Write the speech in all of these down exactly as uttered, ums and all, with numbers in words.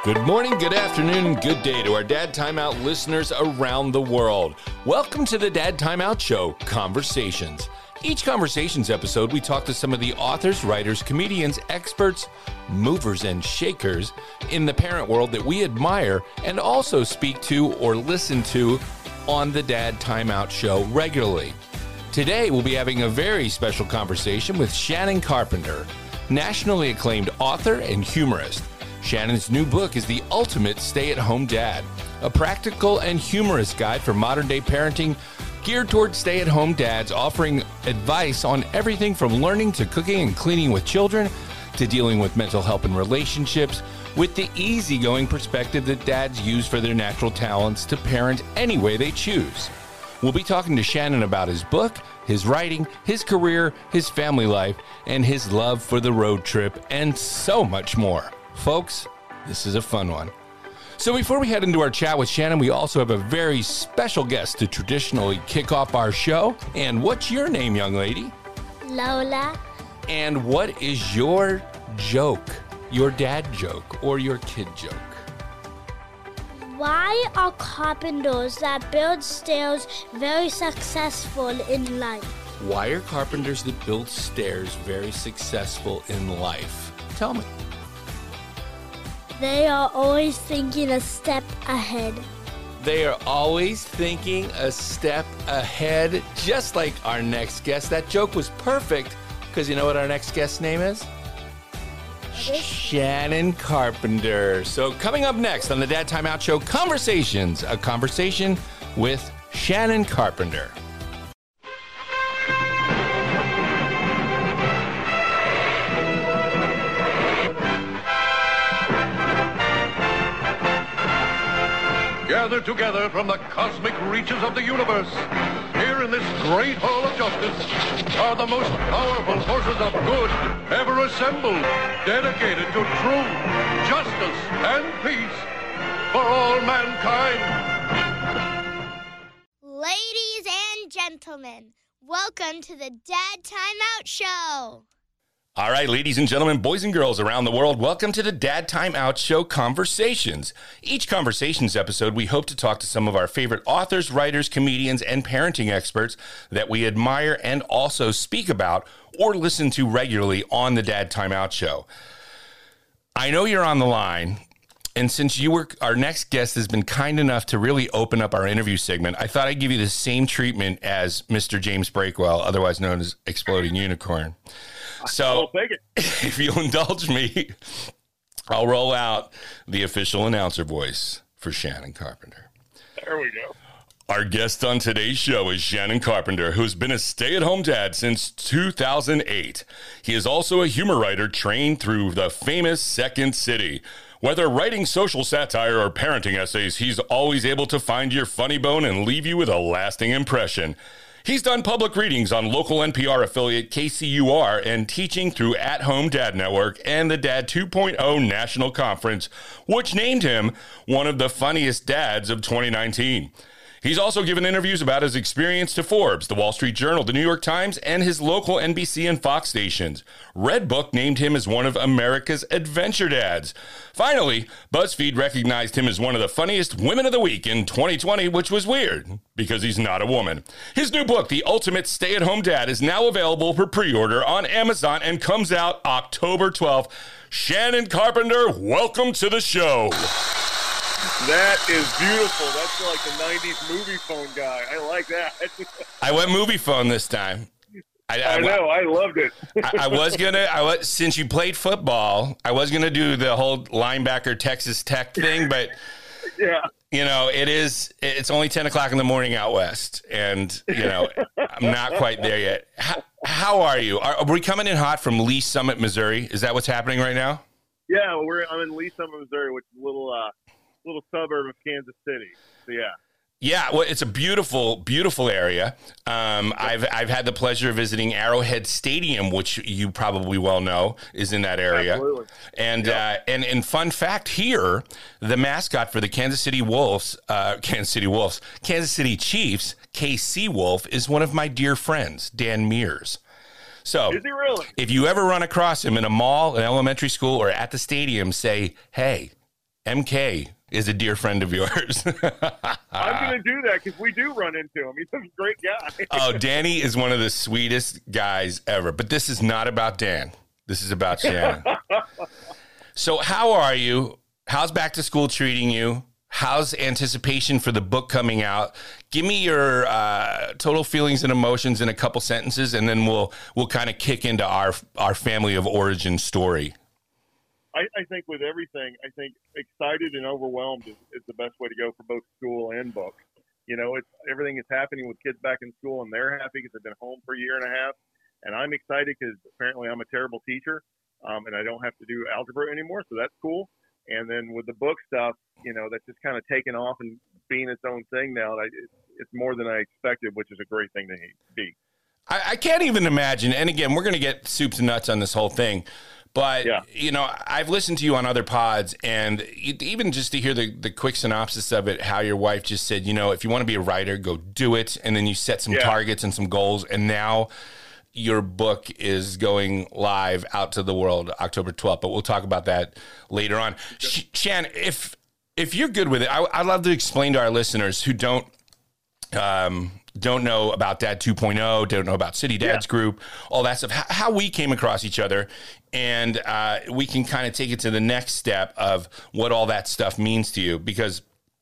Good morning, good afternoon, good day to our Dad Timeout listeners around the world. Welcome to the Dad Timeout Show, Conversations. Each Conversations episode, we talk to some of the authors, writers, comedians, experts, movers, and shakers in the parent world that we admire and also speak to or listen to on the Dad Timeout Show regularly. Today, we'll be having a very special conversation with Shannon Carpenter, nationally acclaimed author and humorist. Shannon's new book is The Ultimate Stay-at-Home Dad, a practical and humorous guide for modern-day parenting geared towards stay-at-home dads, offering advice on everything from learning to cooking and cleaning with children to dealing with mental health and relationships, with the easygoing perspective that dads use for their natural talents to parent any way they choose. We'll be talking to Shannon about his book, his writing, his career, his family life, and his love for the road trip, and so much more. Folks, this is a fun one. So before we head into our chat with Shannon, we also have a very special guest to traditionally kick off our show. And what's your name, young lady? Lola. And what is your joke, your dad joke, or your kid joke? Why are carpenters that build stairs very successful in life? Why are carpenters that build stairs very successful in life? Tell me. They are always thinking a step ahead. They are always thinking a step ahead, just like our next guest. That joke was perfect, because you know what our next guest's name is? Shannon Carpenter. So coming up next on the Dad Timeout Show, Conversations, a conversation with Shannon Carpenter. Gathered together from the cosmic reaches of the universe, here in this great hall of justice, are the most powerful forces of good ever assembled, dedicated to truth, justice, and peace for all mankind. Ladies and gentlemen, welcome to the Dad Timeout Show. All right, ladies and gentlemen, boys and girls around the world, welcome to the Dad Timeout Show Conversations. Each Conversations episode, we hope to talk to some of our favorite authors, writers, comedians, and parenting experts that we admire and also speak about or listen to regularly on the Dad Timeout Show. I know you're on the line, and since you were our next guest has been kind enough to really open up our interview segment, I thought I'd give you the same treatment as Mister James Breakwell, otherwise known as Exploding Unicorn. So, if you'll indulge me, I'll roll out the official announcer voice for Shannon Carpenter. There we go. Our guest on today's show is Shannon Carpenter, who's been a stay-at-home dad since two thousand eight. He is also a humor writer trained through the famous Second City. Whether writing social satire or parenting essays, he's always able to find your funny bone and leave you with a lasting impression. He's done public readings on local N P R affiliate K C U R and teaching through At Home Dad Network and the Dad two point oh National Conference, which named him one of the funniest dads of twenty nineteen. He's also given interviews about his experience to Forbes, the Wall Street Journal, the New York Times, and his local N B C and Fox stations. Redbook named him as one of America's adventure dads. Finally, BuzzFeed recognized him as one of the funniest women of the week in twenty twenty, which was weird, because he's not a woman. His new book, The Ultimate Stay-at-Home Dad, is now available for pre-order on Amazon and comes out October twelfth. Shannon Carpenter, welcome to the show. That is beautiful. That's like the nineties movie phone guy. I like that. I went movie phone this time. I, I, I know. I loved it. I, I was gonna. I was since you played football. I was gonna do the whole linebacker Texas Tech thing, but yeah, you know, it is. It's only ten o'clock in the morning out west, and you know, I'm not quite there yet. How, how are you? Are, are we coming in hot from Lee Summit, Missouri? Is that what's happening right now? Yeah, we're. I'm in Lee Summit, Missouri, which is a little. Uh, little suburb of Kansas City. So yeah. Yeah, well, it's a beautiful, beautiful area. Um, I've I've had the pleasure of visiting Arrowhead Stadium, which you probably well know is in that area. Absolutely. And yep. uh, and and fun fact here, the mascot for the Kansas City Wolves, uh, Kansas City Wolves, Kansas City Chiefs, K C Wolf, is one of my dear friends, Dan Mears. So, is he really? If you ever run across him in a mall, an elementary school, or at the stadium, say, "Hey," M K is a dear friend of yours. I'm going to do that because we do run into him. He's a great guy. Oh, Danny is one of the sweetest guys ever. But this is not about Dan. This is about Shannon. So how are you? How's back to school treating you? How's anticipation for the book coming out? Give me your uh, total feelings and emotions in a couple sentences, and then we'll we'll kind of kick into our our family of origin story. I, I think with everything, I think excited and overwhelmed is, is the best way to go for both school and books. You know, it's everything is happening with kids back in school, and they're happy because they've been home for a year and a half. And I'm excited because apparently I'm a terrible teacher, um, and I don't have to do algebra anymore, so that's cool. And then with the book stuff, you know, that's just kind of taken off and being its own thing now. It's, it's more than I expected, which is a great thing to be. I, I can't even imagine. And again, we're going to get soups and nuts on this whole thing. But, yeah. you know, I've listened to you on other pods, and even just to hear the, the quick synopsis of it, how your wife just said, you know, if you want to be a writer, go do it. And then you set some yeah. targets and some goals. And now your book is going live out to the world October twelfth, but we'll talk about that later on. Sh- Shan, if if you're good with it, I, I'd love to explain to our listeners who don't um, don't know about Dad two point oh, don't know about City Dads yeah. Group, all that stuff, how, how we came across each other, and uh, we can kind of take it to the next step of what all that stuff means to you, because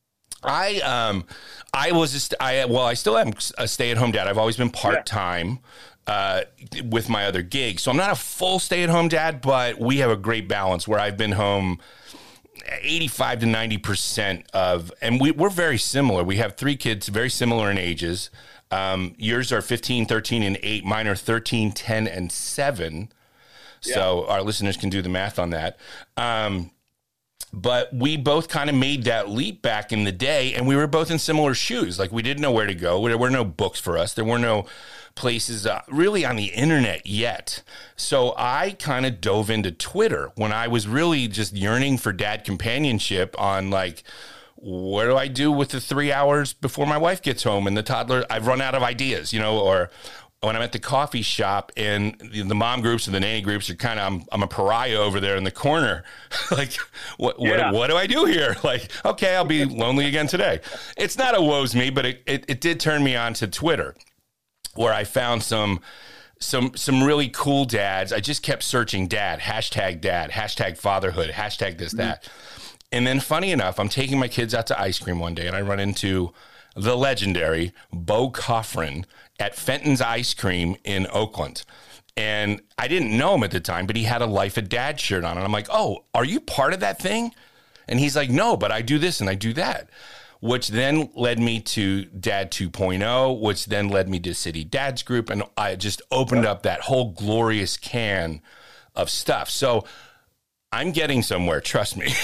I um I was just I well I still am a stay-at-home dad. I've always been part-time. Yeah. Uh, with my other gigs. So I'm not a full stay-at-home dad, but we have a great balance where I've been home eighty-five to ninety percent of, and we, we're very similar. We have three kids, very similar in ages. Um, yours are fifteen, thirteen, and eight. Mine are thirteen, ten, and seven. Yeah. So our listeners can do the math on that. Um, but we both kind of made that leap back in the day, and we were both in similar shoes. Like, we didn't know where to go. There were no books for us. There were no places uh, really on the internet yet. So I kind of dove into Twitter when I was really just yearning for dad companionship on, like, what do I do with the three hours before my wife gets home and the toddler? I've run out of ideas, you know, or when I'm at the coffee shop and the, the mom groups and the nanny groups are kind of, I'm, I'm a pariah over there in the corner. Like, what, yeah. what, what do I do here? Like, okay, I'll be lonely again today. It's not a woe's me, but it, it, it did turn me on to Twitter, where I found some some some really cool dads. I just kept searching dad, hashtag dad, hashtag fatherhood, hashtag this, that. Mm-hmm. And then funny enough, I'm taking my kids out to ice cream one day, and I run into the legendary Bo Coffrin at Fenton's Ice Cream in Oakland. And I didn't know him at the time, but he had a Life of Dad shirt on. And I'm like, oh, are you part of that thing? And he's like, no, but I do this and I do that. Which then led me to Dad two point oh, which then led me to City Dads Group. And I just opened up that whole glorious can of stuff. So I'm getting somewhere, trust me.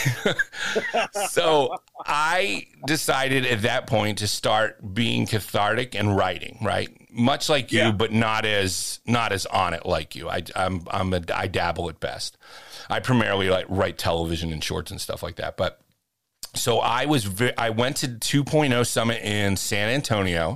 So I decided at that point to start being cathartic and writing, right? Much like you, yeah. but not as not as on it like you. I, I'm I'm a, I dabble at best. I primarily like write television and shorts and stuff like that. But so I was vi- I went to two point oh Summit in San Antonio.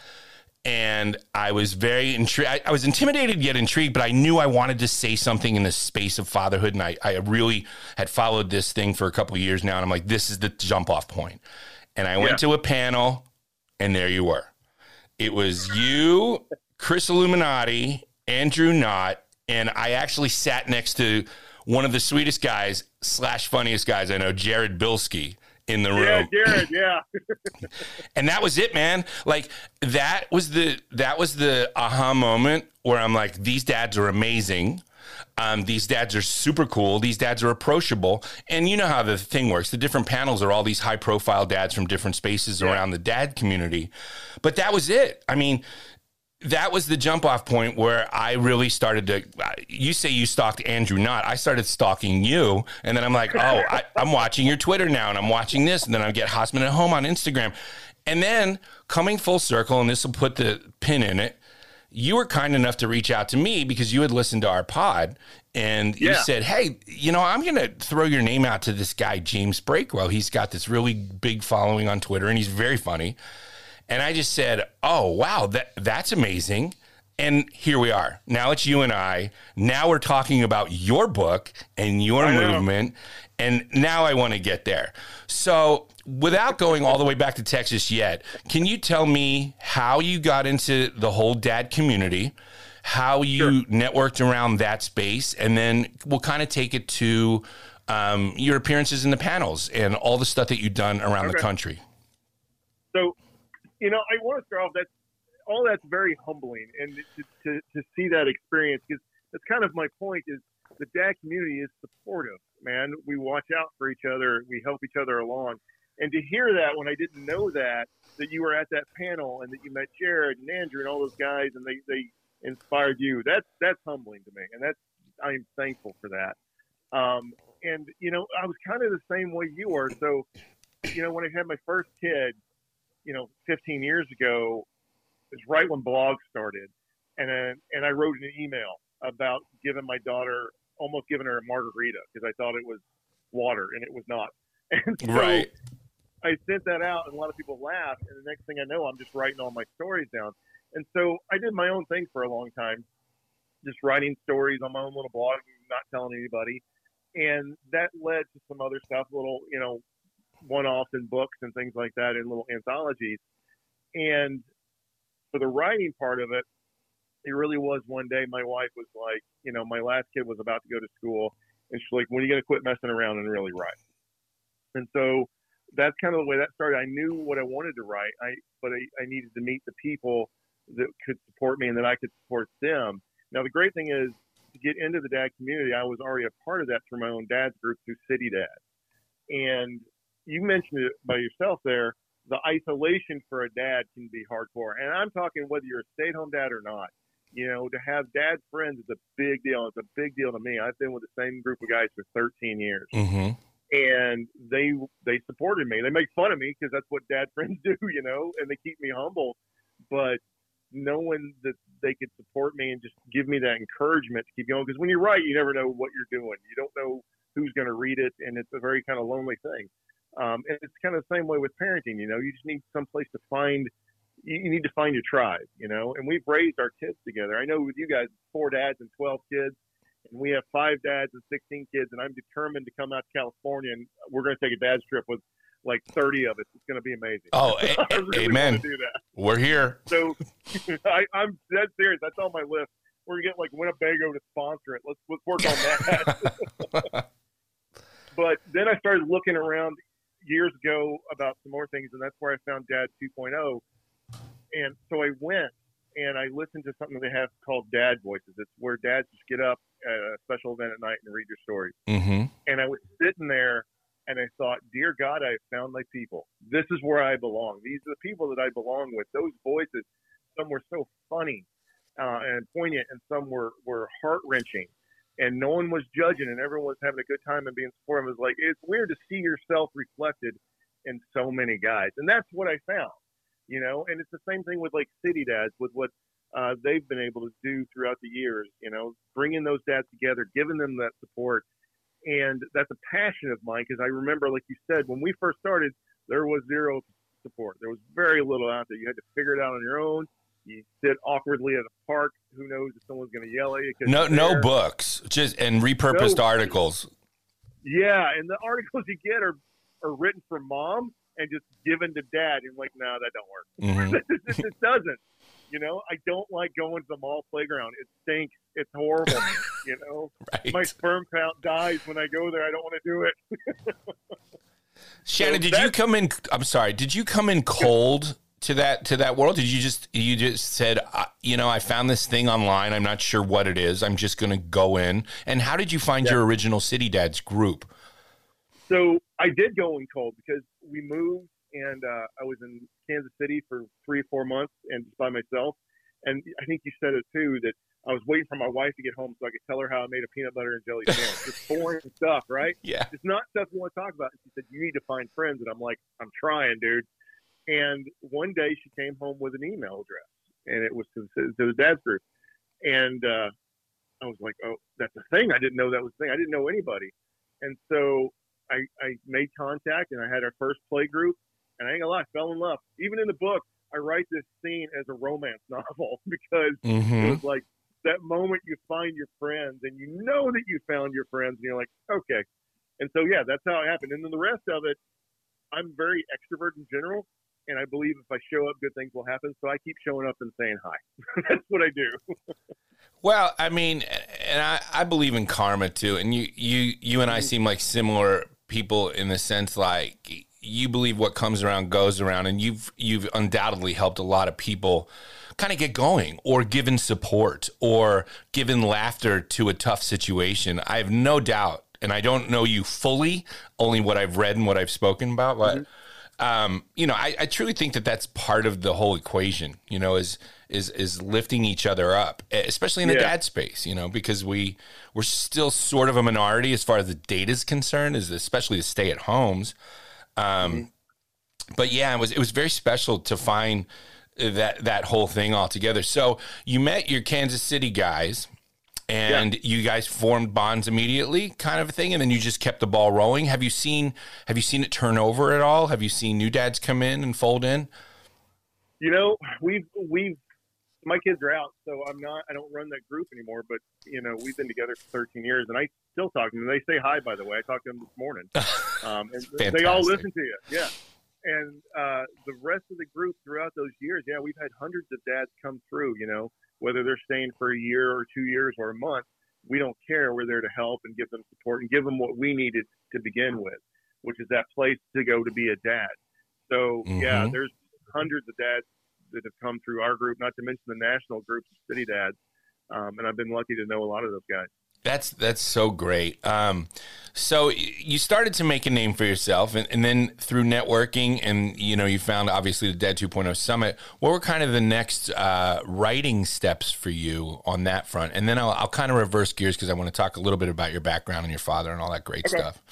And I was very intrigued. I, I was intimidated yet intrigued, but I knew I wanted to say something in the space of fatherhood. And I, I really had followed this thing for a couple of years now. And I'm like, this is the jump off point. And I went yeah. to a panel, and there you were. It was you, Chris Illuminati, Andrew Knott, and I actually sat next to one of the sweetest guys slash funniest guys I know, Jared Bilski, in the room. Yeah, Jared, yeah. And that was it, man. Like, that was the that was the aha moment where I'm like, these dads are amazing. Um, these dads are super cool. These dads are approachable. And you know how the thing works. The different panels are all these high-profile dads from different spaces yeah. around the dad community. But that was it. I mean, that was the jump off point where I really started to, you say you stalked Andrew Knott. I started stalking you. And then I'm like, oh, I, I'm watching your Twitter now, and I'm watching this. And then I get Hossman at Home on Instagram. And then coming full circle, and this will put the pin in it, you were kind enough to reach out to me because you had listened to our pod, and yeah. you said, hey, you know, I'm going to throw your name out to this guy, James Breakwell. He's got this really big following on Twitter, and he's very funny. And I just said, oh, wow, that that's amazing. And here we are. Now it's you and I. Now we're talking about your book and your movement. And now I want to get there. So without going all the way back to Texas yet, can you tell me how you got into the whole dad community, how you sure. networked around that space, and then we'll kind of take it to um, your appearances in the panels and all the stuff that you've done around okay. the country. So, you know, I want to start off that all that's very humbling, and to, to, to see that experience, because that's kind of my point, is the dad community is supportive, man. We watch out for each other. We help each other along. And to hear that when I didn't know that, that you were at that panel and that you met Jared and Andrew and all those guys and they, they inspired you, that's, that's humbling to me. And that's, I'm thankful for that. Um, and, you know, I was kind of the same way you were. So, you know, when I had my first kid, you know, fifteen years ago, it was right when blogs started. And, uh, and I wrote an email about giving my daughter, almost giving her a margarita because I thought it was water and it was not. And so right. I sent that out and a lot of people laughed. And the next thing I know, I'm just writing all my stories down. And so I did my own thing for a long time, just writing stories on my own little blog, not telling anybody. And that led to some other stuff, little, you know, one-offs in books and things like that in little anthologies. And for the writing part of it, it really was one day my wife was like, you know, my last kid was about to go to school. And she's like, when are you going to quit messing around and really write? And so that's kind of the way that started. I knew what I wanted to write, I but I, I needed to meet the people that could support me and that I could support them. Now, the great thing is to get into the dad community, I was already a part of that through my own dad's group through City Dad. And you mentioned it by yourself there, the isolation for a dad can be hardcore. And I'm talking whether you're a stay-at-home dad or not. You know, to have dad friends is a big deal. It's a big deal to me. I've been with the same group of guys for thirteen years. Mm-hmm. And they they supported me. They make fun of me because that's what dad friends do, you know, and they keep me humble. But knowing that they could support me and just give me that encouragement to keep going. Because when you write, you never know what you're doing. You don't know who's going to read it, and it's a very kind of lonely thing. Um, and it's kind of the same way with parenting, you know. You just need some place to find – you need to find your tribe, you know. And we've raised our kids together. I know with you guys, four dads and twelve kids. And we have five dads and sixteen kids, and I'm determined to come out to California, and we're going to take a dad's trip with like thirty of us. It's going to be amazing. Oh, I really amen. want to do that. We're here. So I, I'm dead serious. That's on my list. We're going to get like Winnebago to sponsor it. Let's let's work on that. But then I started looking around years ago about some more things, and that's where I found Dad two point oh. And so I went. And I listened to something they have called Dad Voices. It's where dads just get up at a special event at night and read your stories. Mm-hmm. And I was sitting there and I thought, dear God, I have found my people. This is where I belong. These are the people that I belong with. Those voices, some were so funny uh, and poignant, and some were, were heart-wrenching. And no one was judging, and everyone was having a good time and being supportive. It was like, it's weird to see yourself reflected in so many guys. And that's what I found. You know, and it's the same thing with like City Dads, with what uh, they've been able to do throughout the years, you know, bringing those dads together, giving them that support. And that's a passion of mine because I remember, like you said, when we first started, there was zero support. There was very little out there. You had to figure it out on your own. You sit awkwardly at a park. Who knows if someone's going to yell at you? No, no books, just and repurposed no, articles. Yeah, and the articles you get are, are written for mom and just given to dad. And like, no, that don't work. Mm-hmm. it, it doesn't. You know, I don't like going to the mall playground. It stinks. It's horrible. You know, right. My sperm count dies when I go there. I don't want to do it. Shannon, so did you come in? I'm sorry. Did you come in cold to that to that world? Did you just you just said, uh, you know, I found this thing online. I'm not sure what it is. I'm just going to go in. And how did you find yeah. your original City Dads group? So I did go in cold because we moved and uh, I was in Kansas City for three or four months and just by myself. And I think you said it too, that I was waiting for my wife to get home so I could tell her how I made a peanut butter and jelly sandwich. Just boring stuff, right? Yeah. It's not stuff you want to talk about. And she said, you need to find friends. And I'm like, I'm trying, dude. And one day she came home with an email address and it was to, to the dad's group. And uh, I was like, oh, that's a thing. I didn't know that was a thing. I didn't know anybody. And so I, I made contact and I had our first play group, and I ain't gonna lie, I fell in love. Even in the book, I I write this scene as a romance novel because Mm-hmm. it was like that moment you find your friends and you know that you found your friends and you're like, okay. And so, yeah, that's how it happened. And then the rest of it, I'm very extrovert in general. And I believe if I show up, good things will happen. So I keep showing up and saying hi. That's what I do. Well, I mean, and I, I believe in karma too. And you, you, you and I seem like similar people in the sense like you believe what comes around goes around, and you've you've undoubtedly helped a lot of people kind of get going, or given support, or given laughter to a tough situation. I have no doubt, and I don't know you fully, only what I've read and what I've spoken about, but. Mm-hmm. Um, you know, I, I truly think that that's part of the whole equation, you know, is, is, is lifting each other up, especially in the yeah. dad space, you know, because we, we're still sort of a minority as far as the data is concerned, is especially the stay at homes. Um, mm-hmm. But yeah, it was, it was very special to find that, that whole thing all together. So you met your Kansas City guys, and yeah. you guys formed bonds immediately, kind of a thing, and then you just kept the ball rolling. Have you seen Have you seen it turn over at all? Have you seen new dads come in and fold in? You know, we've we've my kids are out, so I'm not. I don't run that group anymore. But you know, we've been together for thirteen years, and I still talk to them. They say hi, by the way. I talked to them this morning, um, and they all listen to you. Yeah, and uh, the rest of the group throughout those years, yeah, we've had hundreds of dads come through. You know. Whether they're staying for a year or two years or a month, we don't care. We're there to help and give them support and give them what we needed to begin with, which is that place to go to be a dad. So, mm-hmm. yeah, there's hundreds of dads that have come through our group, not to mention the national groups of city dads. Um, and I've been lucky to know a lot of those guys. That's that's so great. Um, so you started to make a name for yourself, and, and then through networking, and you know, you found obviously the Dad two point oh Summit. What were kind of the next uh, writing steps for you on that front? And then I'll, I'll kind of reverse gears because I want to talk a little bit about your background and your father and all that great okay. stuff.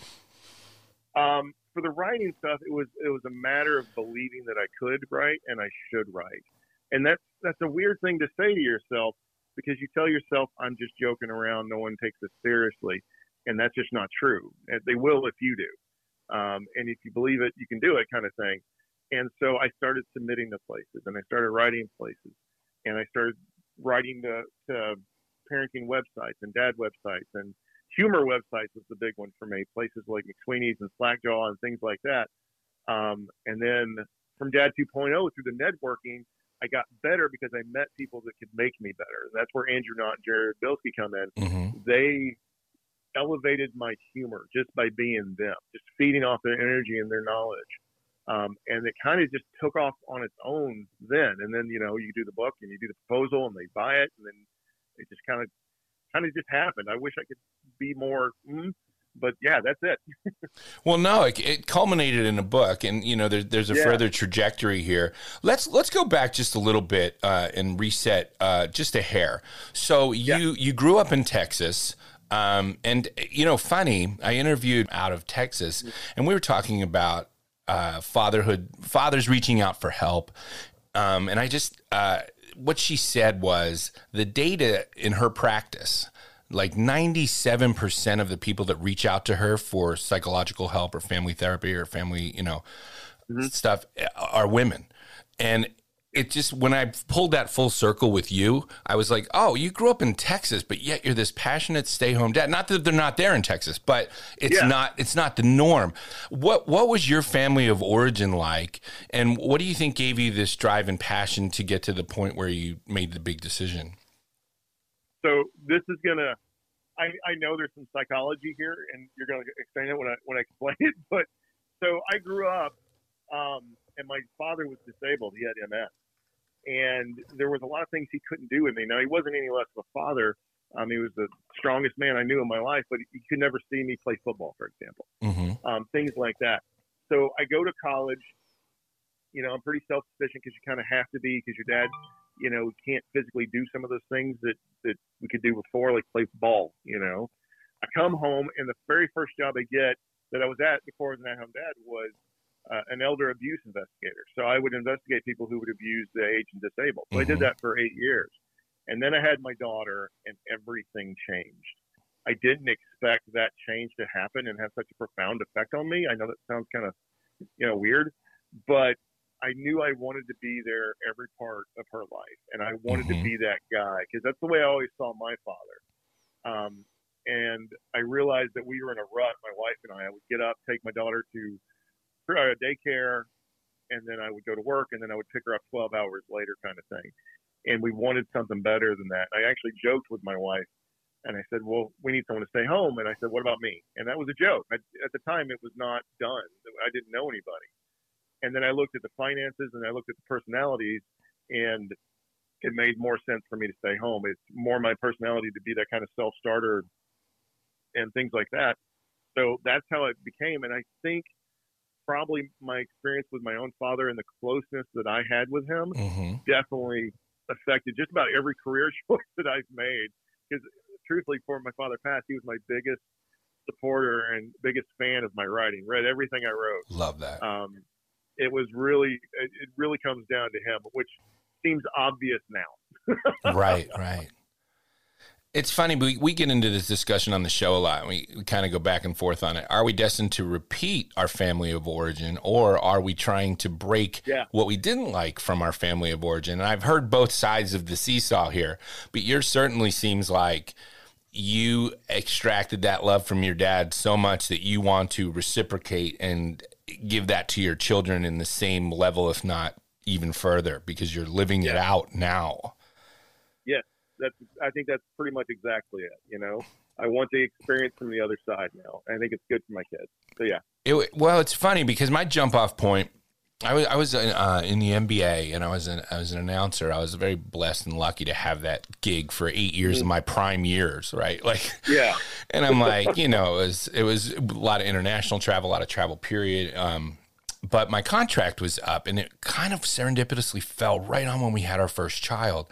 Um, for the writing stuff, it was it was a matter of believing that I could write and I should write, and that's that's a weird thing to say to yourself. Because you tell yourself, I'm just joking around, no one takes this seriously. And that's just not true. They will if you do. Um, and if you believe it, you can do it kind of thing. And so I started submitting to places, and I started writing places. And I started writing to, to parenting websites and dad websites. And humor websites was the big one for me, places like McSweeney's and Slackjaw and things like that. Um, and then from Dad two point oh, through the networking, I got better because I met people that could make me better. And that's where Andrew Knott and Jared Bilski come in. Mm-hmm. They elevated my humor just by being them, just feeding off their energy and their knowledge. Um, and it kind of just took off on its own then. And then, you know, you do the book and you do the proposal and they buy it. And then it just kind of, kind of just happened. I wish I could be more, mm, but yeah, that's it. Well, no, it, it culminated in a book, and you know, there, there's a yeah. further trajectory here. Let's let's go back just a little bit uh, and reset uh, just a hair. So you yeah. you grew up in Texas, um, and you know, funny. I interviewed out of Texas, and we were talking about uh, fatherhood, fathers reaching out for help, um, and I just uh, what she said was the data in her practice. Like ninety-seven percent of the people that reach out to her for psychological help or family therapy or family, you know, mm-hmm. stuff are women. And it just, when I pulled that full circle with you, I was like, oh, you grew up in Texas, but yet you're this passionate stay-home dad. Not that they're not there in Texas, but it's yeah. not, it's not the norm. What, what was your family of origin like? And what do you think gave you this drive and passion to get to the point where you made the big decision? So this is gonna. I, I know there's some psychology here, and you're gonna explain it when I when I explain it. But so I grew up, um, and my father was disabled. He had M S, and there was a lot of things he couldn't do with me. Now he wasn't any less of a father. Um, he was the strongest man I knew in my life, but he could never see me play football, for example. Mm-hmm. Um, things like that. So I go to college. You know, I'm pretty self-sufficient because you kind of have to be because your dad. You know, we can't physically do some of those things that, that we could do before, like play ball, you know. I come home, and the very first job I get that I was at before I was an at-home dad was uh, an elder abuse investigator. So I would investigate people who would abuse the aged and disabled. So mm-hmm. I did that for eight years. And then I had my daughter, and everything changed. I didn't expect that change to happen and have such a profound effect on me. I know that sounds kind of, you know, weird, but I knew I wanted to be there every part of her life, and I wanted Mhm. to be that guy because that's the way I always saw my father. Um, and I realized that we were in a rut, my wife and I. I would get up, take my daughter to uh, daycare, and then I would go to work, and then I would pick her up twelve hours later, kind of thing. And we wanted something better than that. I actually joked with my wife, and I said, well, we need someone to stay home. And I said, what about me? And that was a joke. I, at the time, it was not done. I didn't know anybody. And then I looked at the finances, and I looked at the personalities, and it made more sense for me to stay home. It's more my personality to be that kind of self-starter and things like that. So that's how it became. And I think probably my experience with my own father and the closeness that I had with him Mhm. definitely affected just about every career choice that I've made. Because truthfully, before my father passed, he was my biggest supporter and biggest fan of my writing. Read everything I wrote. Love that. Um, it was really, it, it really comes down to him, which seems obvious now. Right, right. It's funny, we, we get into this discussion on the show a lot, and we, we kind of go back and forth on it. Are we destined to repeat our family of origin, or are we trying to break Yeah. what we didn't like from our family of origin? And I've heard both sides of the seesaw here, but yours certainly seems like you extracted that love from your dad so much that you want to reciprocate and give that to your children in the same level, if not even further, because you're living it Yeah. out now. Yes, that's. I think that's pretty much exactly it. You know, I want the experience from the other side now. I think it's good for my kids. So yeah, It, well, it's funny because my jump off point, I was I was uh, in the N B A, and I was an I was an announcer. I was very blessed and lucky to have that gig for eight years of my prime years, right? Like, yeah, and I'm like, you know, it was it was a lot of international travel, a lot of travel, period. Um, but my contract was up, and it kind of serendipitously fell right on when we had our first child,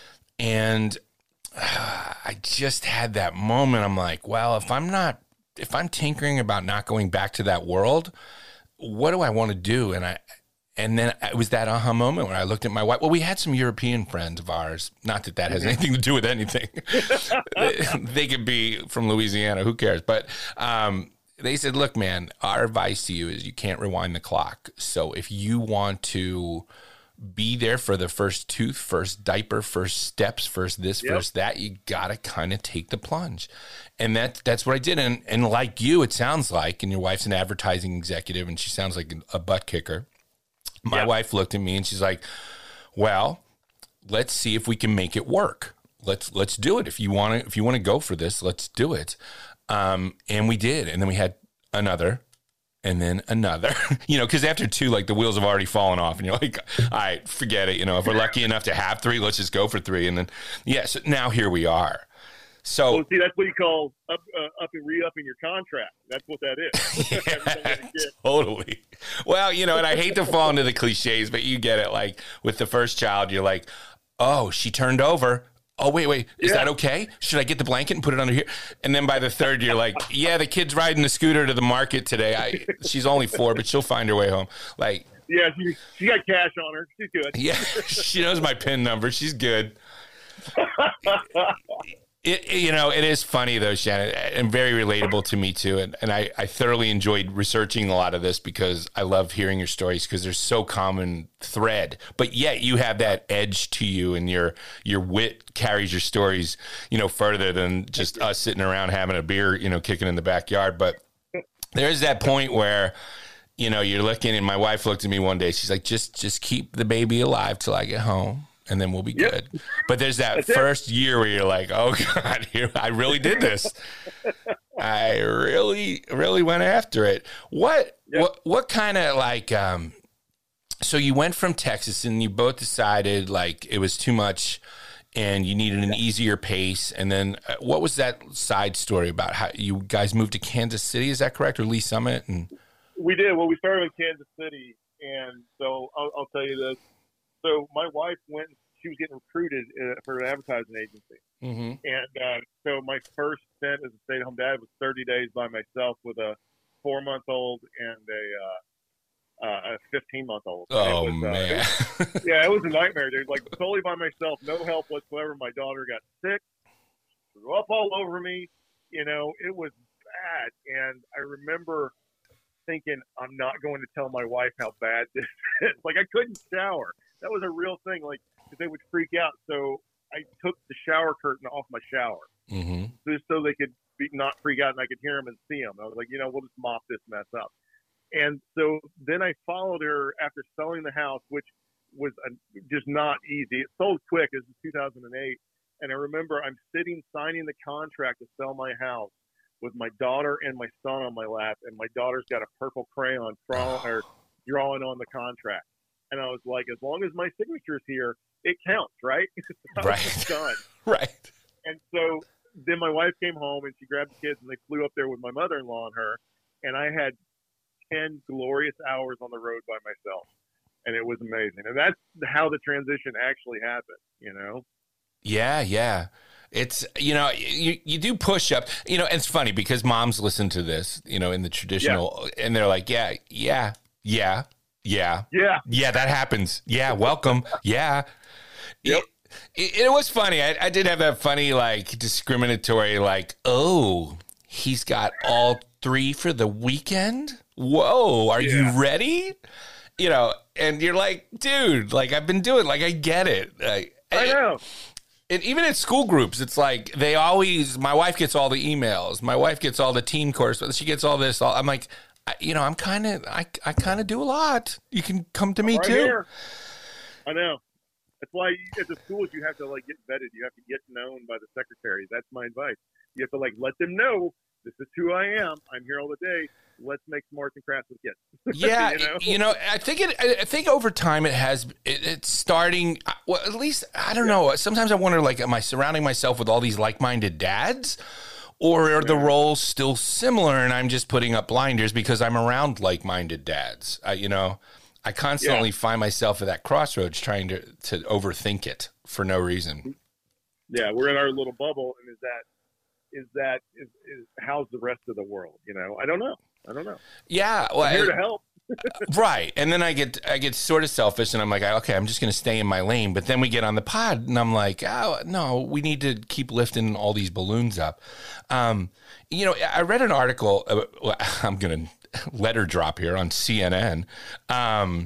and uh, I just had that moment. I'm like, well, if I'm not, if I'm tinkering about not going back to that world, what do I want to do? And I, and then it was that aha moment when I looked at my wife. Well, we had some European friends of ours. Not that that has anything to do with anything. they, they could be from Louisiana. Who cares? But um, they said, look, man, our advice to you is you can't rewind the clock. So if you want to be there for the first tooth, first diaper, first steps, first this, Yep. first that, you got to kind of take the plunge. And that that's what I did. And, and like you, it sounds like, and your wife's an advertising executive, and she sounds like a butt kicker. My Yep. wife looked at me and she's like, well, let's see if we can make it work. Let's, let's do it. If you want to, if you want to go for this, let's do it. Um, and we did. And then we had another, and then another, you know, because after two, like the wheels have already fallen off, and you're like, all right, forget it. You know, if we're lucky enough to have three, let's just go for three. And then, yeah, so now here we are. So, well, see, that's what you call up, uh, up and re-upping your contract. That's what that is. Everything that you get. totally. Well, you know, and I hate to fall into the cliches, but you get it. Like with the first child, you're like, oh, she turned over. Oh, wait, wait. Is Yeah. that okay? Should I get the blanket and put it under here? And then by the third, you're like, yeah, the kid's riding the scooter to the market today. I, she's only four, but she'll find her way home. Like, Yeah, she, she got cash on her. She's good. yeah, she knows my PIN number. She's good. It, it- you know, it is funny though, Shannon, and very relatable to me too. And, and I, I thoroughly enjoyed researching a lot of this because I love hearing your stories because there's so common thread, but yet you have that edge to you, and your, your wit carries your stories, you know, further than just us sitting around having a beer, you know, kicking in the backyard. But there's that point where, you know, you're looking, and my wife looked at me one day. She's like, just, just keep the baby alive till I get home, and then we'll be Yep. good. But there's that That's it. first year where you're like, oh God, here, I really did this. I really, really went after it. What, Yep. what, what kind of like, um, so you went from Texas, and you both decided like it was too much and you needed an easier pace. And then uh, what was that side story about how you guys moved to Kansas City? Is that correct? Or Lee Summit? And We did. Well, we started in Kansas City, and so I'll, I'll tell you this. So my wife went, she was getting recruited uh, for an advertising agency. mm-hmm. And uh, so my first stint as a stay-at-home dad was thirty days by myself with a four-month-old and a uh, uh, a fifteen-month-old. And Oh it was, uh, man. it- yeah, it was a nightmare, dude. Like totally by myself, no help whatsoever. My daughter got sick, threw up all over me. You know, it was bad. And I remember thinking, I'm not going to tell my wife how bad this is. Like, I couldn't shower. That was a real thing. Like, they would freak out. So I took the shower curtain off my shower Mm-hmm. just so they could be, not freak out and I could hear them and see them. I was like, you know, we'll just mop this mess up. And so then I followed her after selling the house, which was a, just not easy. It sold quick. It was two thousand eight. And I remember I'm sitting signing the contract to sell my house with my daughter and my son on my lap. And my daughter's got a purple crayon drawing, or drawing on the contract. And I was like, as long as my signature's here, it counts, right? I was Right. done. Right. And so then my wife came home and she grabbed the kids and they flew up there with my mother-in-law and her. And I had ten glorious hours on the road by myself. And it was amazing. And that's how the transition actually happened, you know? Yeah, yeah. It's, you know, you, you do push up, you know, and it's funny because moms listen to this, you know, in the traditional, and they're like, yeah, yeah, yeah, yeah, Yeah. yeah, that happens. Yeah, welcome. Yeah. Yep. It, it, it was funny. I, I did have that funny, like, discriminatory, like, oh, he's got all three for the weekend? Whoa, are Yeah. you ready? You know, and you're like, dude, like, I've been doing, like, I get it. Like, I know. And even at school groups, it's like they always, my wife gets all the emails. My wife gets all the teen course. She gets all this. All, I'm like, I, you know, I'm kind of, I, I kind of do a lot. You can come to me Right too. here. I know. That's why you, at the schools you have to like get vetted. You have to get known by the secretaries. That's my advice. You have to like let them know this is who I am. I'm here all the day. Let's make some arts and crafts with kids. Yeah, you know? you know, I think it. I think over time it has. It, it's starting. Well, at least I don't know. Sometimes I wonder, like, am I surrounding myself with all these like-minded dads, or are the roles still similar, and I'm just putting up blinders because I'm around like-minded dads? I, you know, I constantly Yeah. find myself at that crossroads, trying to to overthink it for no reason. Yeah, we're in our little bubble, and is that is that is, is how's the rest of the world? You know, I don't know. I don't know. Yeah, well, I'm here I- to help. right. And then I get I get sort of selfish, and I'm like, okay, I'm just going to stay in my lane. But then we get on the pod, and I'm like, oh no, we need to keep lifting all these balloons up. Um, you know, I read an article. Uh, well, I'm going to letter drop here on C N N. Um,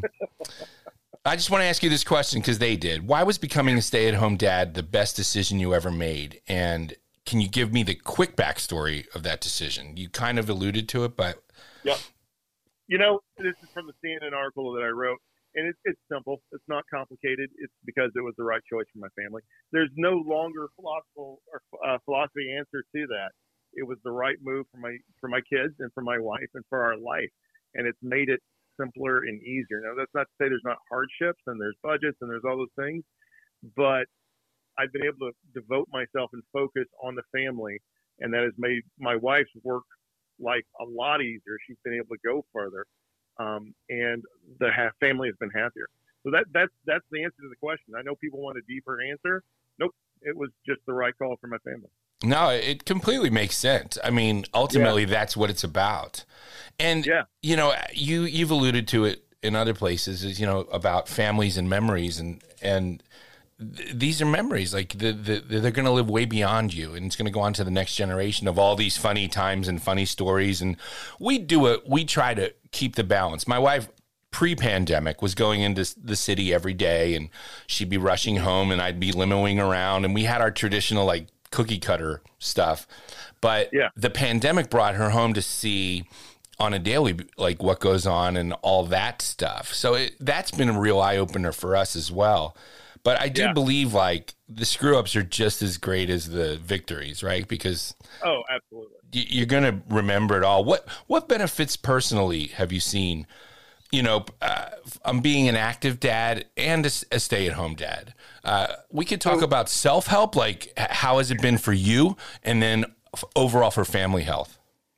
I just want to ask you this question because they did. Why was becoming a stay-at-home dad the best decision you ever made? And can you give me the quick backstory of that decision? You kind of alluded to it, but Yep. You know, this is from the C N N article that I wrote, and it's it's simple. It's not complicated. It's because it was the right choice for my family. There's no longer philosophical or uh, philosophy answer to that. It was the right move for my for my kids and for my wife and for our life, and it's made it simpler and easier. Now, that's not to say there's not hardships and there's budgets and there's all those things, but I've been able to devote myself and focus on the family, and that has made my wife's work life a lot easier. She's been able to go further, um, and the ha- family has been happier. So that that's that's the answer to the question. I know people want a deeper answer. Nope, it was just the right call for my family. no, it completely makes sense. I mean, ultimately, that's what it's about. And, Yeah. you know, you, you've alluded to it in other places, is, you know, about families and memories. And, and th- these are memories. Like, the, the, they're going to live way beyond you. And it's going to go on to the next generation of all these funny times and funny stories. And we do it. We try to keep the balance. My wife, pre-pandemic, was going into the city every day, and she'd be rushing home and I'd be limoing around, and we had our traditional like cookie cutter stuff. But Yeah. the pandemic brought her home to see on a daily, like, what goes on and all that stuff. So it, that's been a real eye opener for us as well. But I do Yeah. believe like the screw ups are just as great as the victories, right? Because Oh, absolutely. y- you're going to remember it all. What, what benefits personally have you seen? You know, uh, I'm being an active dad and a, a stay-at-home dad. Uh, we could talk about self-help, like h- how has it been for you, and then f- overall for family health.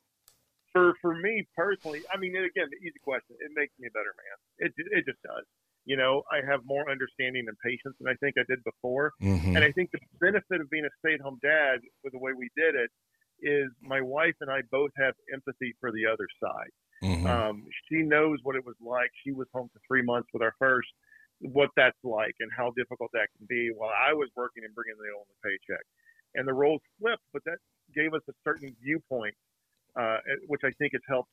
For for me personally, I mean, and again, the easy question. It makes me a better man. It it just does. You know, I have more understanding and patience than I think I did before. Mhm. And I think the benefit of being a stay-at-home dad with the way we did it is my wife and I both have empathy for the other side. Mhm. Um, she knows what it was like. She was home for three months with our first, what that's like and how difficult that can be while I was working and bringing the only paycheck. And the roles flipped, but that gave us a certain viewpoint, uh, which I think has helped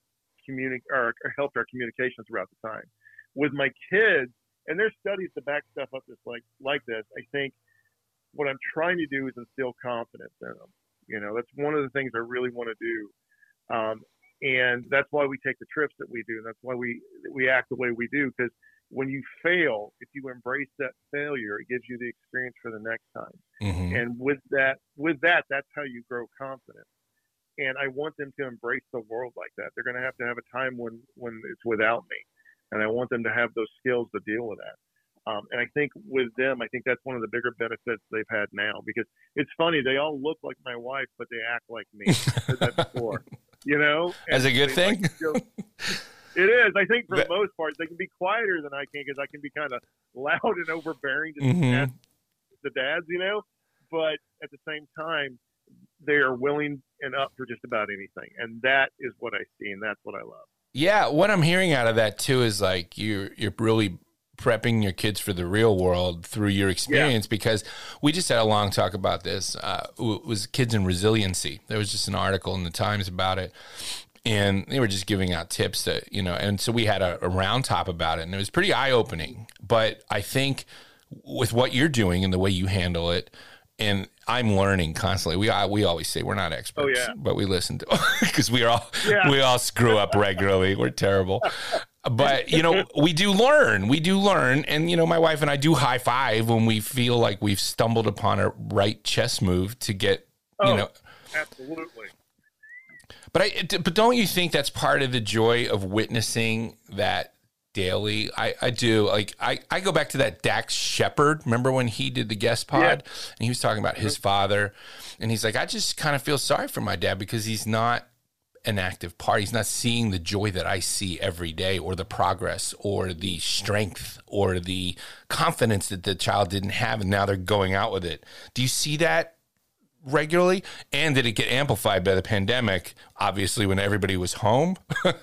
communicate or, or helped our communication throughout the time. With my kids, and there's studies to back stuff up just like like this. I think what I'm trying to do is instill confidence in them. You know, that's one of the things I really want to do, um, and that's why we take the trips that we do. And that's why we we act the way we do. Because when you fail, if you embrace that failure, it gives you the experience for the next time. Mm-hmm. And with that, with that, that's how you grow confidence. And I want them to embrace the world like that. They're going to have to have a time when when it's without me, and I want them to have those skills to deal with that. Um, and I think with them, I think that's one of the bigger benefits they've had now, because it's funny. They all look like my wife, but they act like me. I said that before, you know? As a good thing? Like it is. I think for the most part, they can be quieter than I can, because I can be kind of loud and overbearing to mm-hmm. the dads, you know? But at the same time, they are willing and up for just about anything. And that is what I see, and that's what I love. Yeah, what I'm hearing out of that, too, is like you're, you're really prepping your kids for the real world through your experience, yeah. because we just had a long talk about this. Uh, it was kids and resiliency. There was just an article in the Times about it, and they were just giving out tips that, you know, and so we had a, a round top about it, and it was pretty eye-opening. But I think with what you're doing and the way you handle it, and I'm learning constantly. We we always say we're not experts, oh, yeah. but we listen to, because we are all yeah. we all screw up regularly. We're terrible. But, you know, we do learn. We do learn. And, you know, my wife and I do high five when we feel like we've stumbled upon a right chess move to get, oh, you know. Absolutely. But I, but don't you think that's part of the joy of witnessing that daily? I, I do. Like, I, I go back to that Dax Shepard. Remember when he did the guest pod? Yeah. And he was talking about his father. And he's like, I just kind of feel sorry for my dad because he's not an active part. He's not seeing the joy that I see every day, or the progress, or the strength, or the confidence that the child didn't have, and now they're going out with it. Do you see that regularly? And did it get amplified by the pandemic, obviously, when everybody was home?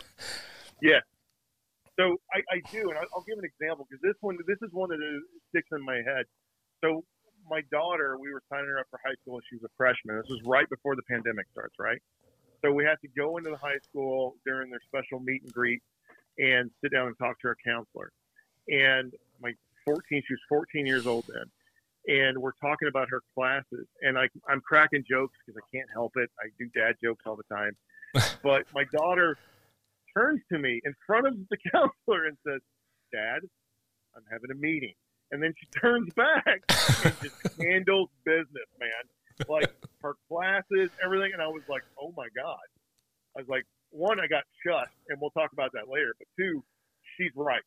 Yeah. So I, I do, and I'll, I'll give an example, because this one, this is one that sticks in my head. So my daughter, we were signing her up for high school, and she was a freshman. This was right before the pandemic starts, right? So we had to go into the high school during their special meet and greet and sit down and talk to our counselor. And my fourteen, she was fourteen years old then. And we're talking about her classes. And I, I'm cracking jokes because I can't help it. I do dad jokes all the time. But my daughter turns to me in front of the counselor and says, Dad, I'm having a meeting. And then she turns back and just handles business, man. Like her classes, everything. And I was like, oh my God. I was like, one, I got shut, and we'll talk about that later. But two, she's right.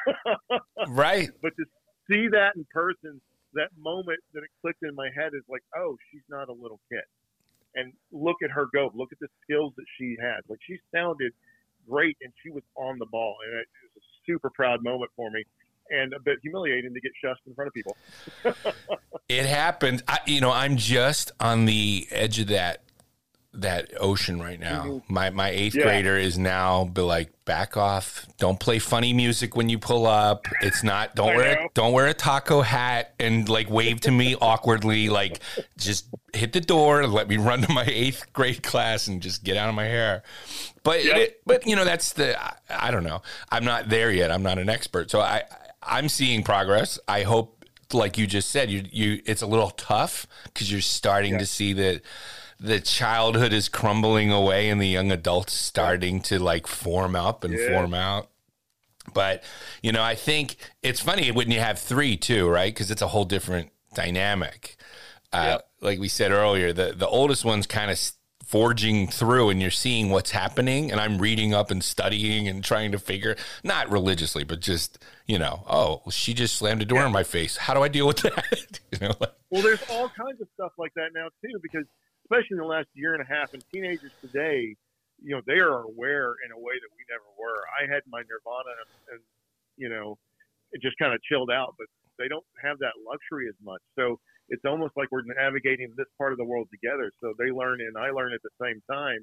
Right. But to see that in person, that moment that it clicked in my head is like, oh, she's not a little kid. And look at her go. Look at the skills that she had. Like, she sounded great, and she was on the ball. And it was a super proud moment for me. And a bit humiliating to get shushed in front of people. It happened. I, you know, I'm just on the edge of that that ocean right now. Mm-hmm. My my eighth yeah. grader is now be like, back off. Don't play funny music when you pull up. It's not. Don't I wear know. don't wear a taco hat and like wave to me awkwardly. Like, just hit the door and let me run to my eighth grade class and just get out of my hair. But yep. it, but you know, that's the. I, I don't know. I'm not there yet. I'm not an expert. So I. I'm seeing progress. I hope, like you just said, you you it's a little tough because you're starting yeah. to see that the childhood is crumbling away and the young adults starting to like form up and yeah. form out. But, you know, I think it's funny when you have three too, right? Because it's a whole different dynamic. Uh, yeah. Like we said earlier, the, the oldest one's kind of forging through, and you're seeing what's happening, and I'm reading up and studying and trying to figure, not religiously, but just, you know, oh, she just slammed a door yeah. in my face. How do I deal with that? you know, like, well, there's all kinds of stuff like that now too, because especially in the last year and a half, and teenagers today, you know, they are aware in a way that we never were. I had my Nirvana and, you know, it just kind of chilled out, but they don't have that luxury as much. So it's almost like we're navigating this part of the world together. So they learn and I learn at the same time.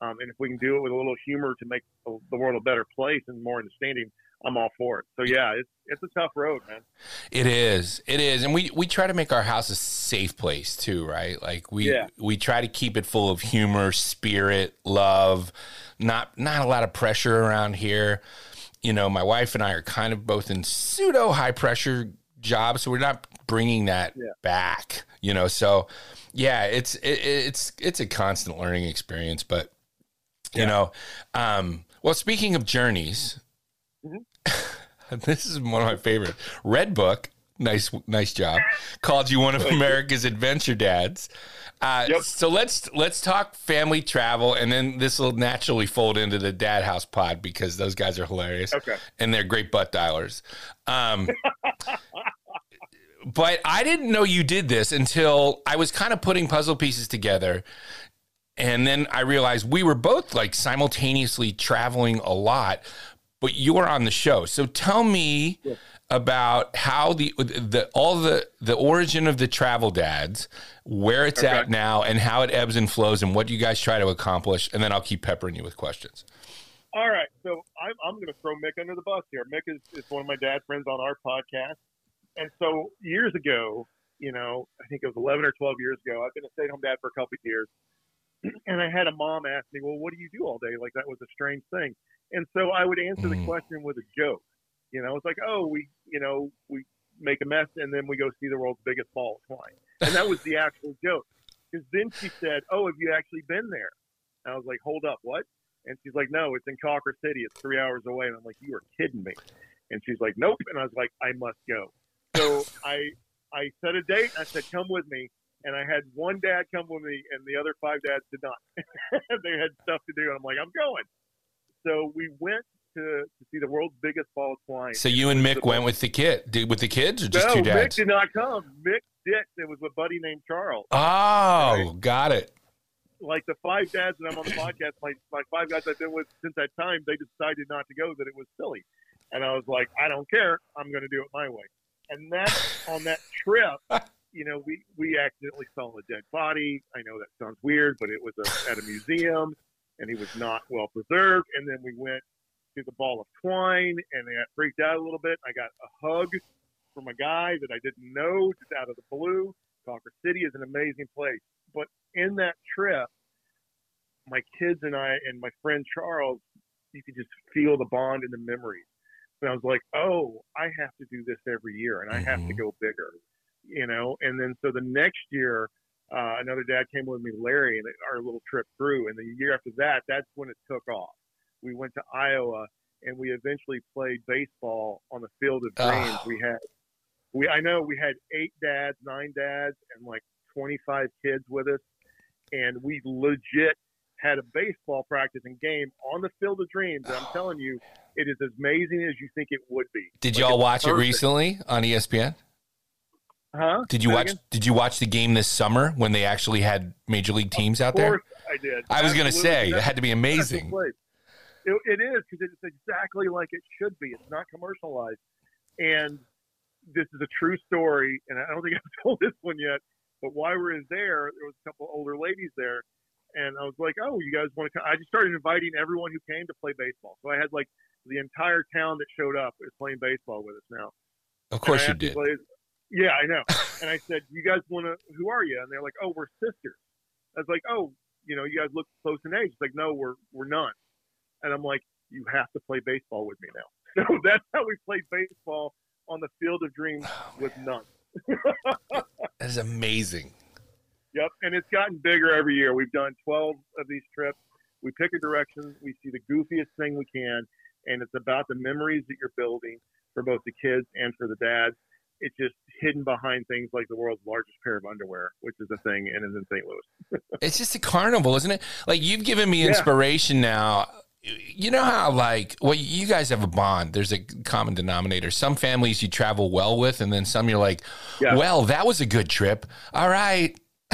Um, and if we can do it with a little humor to make the world a better place and more understanding, I'm all for it. So yeah, it's it's a tough road, man. It is. It is. And we, we try to make our house a safe place too, right? Like we yeah. we try to keep it full of humor, spirit, love, not not a lot of pressure around here. You know, my wife and I are kind of both in pseudo high pressure jobs, so we're not bringing that yeah. back, you know. So yeah, it's it, it's it's a constant learning experience, but you yeah. know, um, well, speaking of journeys, mm-hmm. this is one of my favorite. Redbook, nice, nice job, called you one of America's adventure dads. Uh, yep. So let's let's talk family travel, and then this will naturally fold into the Dad House pod because those guys are hilarious. Okay, and they're great butt dialers. Um, but I didn't know you did this until I was kind of putting puzzle pieces together. And then I realized we were both like simultaneously traveling a lot, but you were on the show. So tell me yeah. about how the, the, all the, the origin of the Travel Dads, where it's okay. at now and how it ebbs and flows and what you guys try to accomplish. And then I'll keep peppering you with questions. All right. So I'm, I'm going to throw Mick under the bus here. Mick is, is one of my dad's friends on our podcast. And so years ago, you know, I think it was eleven or twelve years ago, I've been a stay-at-home dad for a couple of years. And I had a mom ask me, well, what do you do all day? Like that was a strange thing. And so I would answer the question with a joke. You know, it's like, oh, we, you know, we make a mess and then we go see the world's biggest ball of twine. And that was the actual joke. Because then she said, oh, have you actually been there? And I was like, hold up, what? And she's like, no, it's in Cawker City. It's three hours away. And I'm like, you are kidding me. And she's like, nope. And I was like, I must go. So I I set a date. I said, come with me. And I had one dad come with me, and the other five dads did not. They had stuff to do. And I'm like, I'm going. So we went to, to see the world's biggest ball of twine. So you and Mick went with the kid, with the kids, or just no, two dads? Mick did not come. Mick did. It was a buddy named Charles. Oh, right? Got it. Like the five dads that I'm on the podcast, my, my five guys I've been with since that time, they decided not to go, that it was silly. And I was like, I don't care. I'm going to do it my way. And that on that trip, you know, we, we accidentally saw a dead body. I know that sounds weird, but it was a, at a museum, and he was not well preserved. And then we went to the ball of twine, and I got freaked out a little bit. I got a hug from a guy that I didn't know, just out of the blue. Cawker City is an amazing place. But in that trip, my kids and I and my friend Charles, you could just feel the bond and the memories. And I was like, oh, I have to do this every year, and I have to go bigger, you know? And then so the next year, uh, another dad came with me, Larry, and our little trip grew. And the year after that, that's when it took off. We went to Iowa, and we eventually played baseball on the Field of Dreams. Oh. We had, we I know we had eight dads, nine dads, and like twenty-five kids with us. And we legit had a baseball practice and game on the Field of Dreams. And I'm telling you, it is as amazing as you think it would be. Did like y'all watch perfect. it recently on E S P N? Huh? Did you Say watch? Again? Did you watch the game this summer when they actually had major league teams out there? Of course I did. I was going to say That's, it had to be amazing. It, it is, because it's exactly like it should be. It's not commercialized. And this is a true story, and I don't think I've told this one yet. But while we were there, there was a couple older ladies there. And I was like, oh, you guys want to come? I just started inviting everyone who came to play baseball. So I had like the entire town that showed up is playing baseball with us now. Of course you did. Players, yeah, I know. And I said, you guys want to, who are you? And they're like, oh, we're sisters. I was like, oh, you know, you guys look close in age. It's like, no, we're, we're none. And I'm like, you have to play baseball with me now. So that's how we played baseball on the Field of Dreams oh, with none. That is amazing. Yep, and it's gotten bigger every year. We've done twelve of these trips. We pick a direction. We see the goofiest thing we can, and it's about the memories that you're building for both the kids and for the dads. It's just hidden behind things like the world's largest pair of underwear, which is a thing, and is in Saint Louis. It's just a carnival, isn't it? Like, you've given me inspiration yeah. now. You know how, like, well, you guys have a bond. There's a common denominator. Some families you travel well with, and then some you're like, yeah. well, that was a good trip. All right.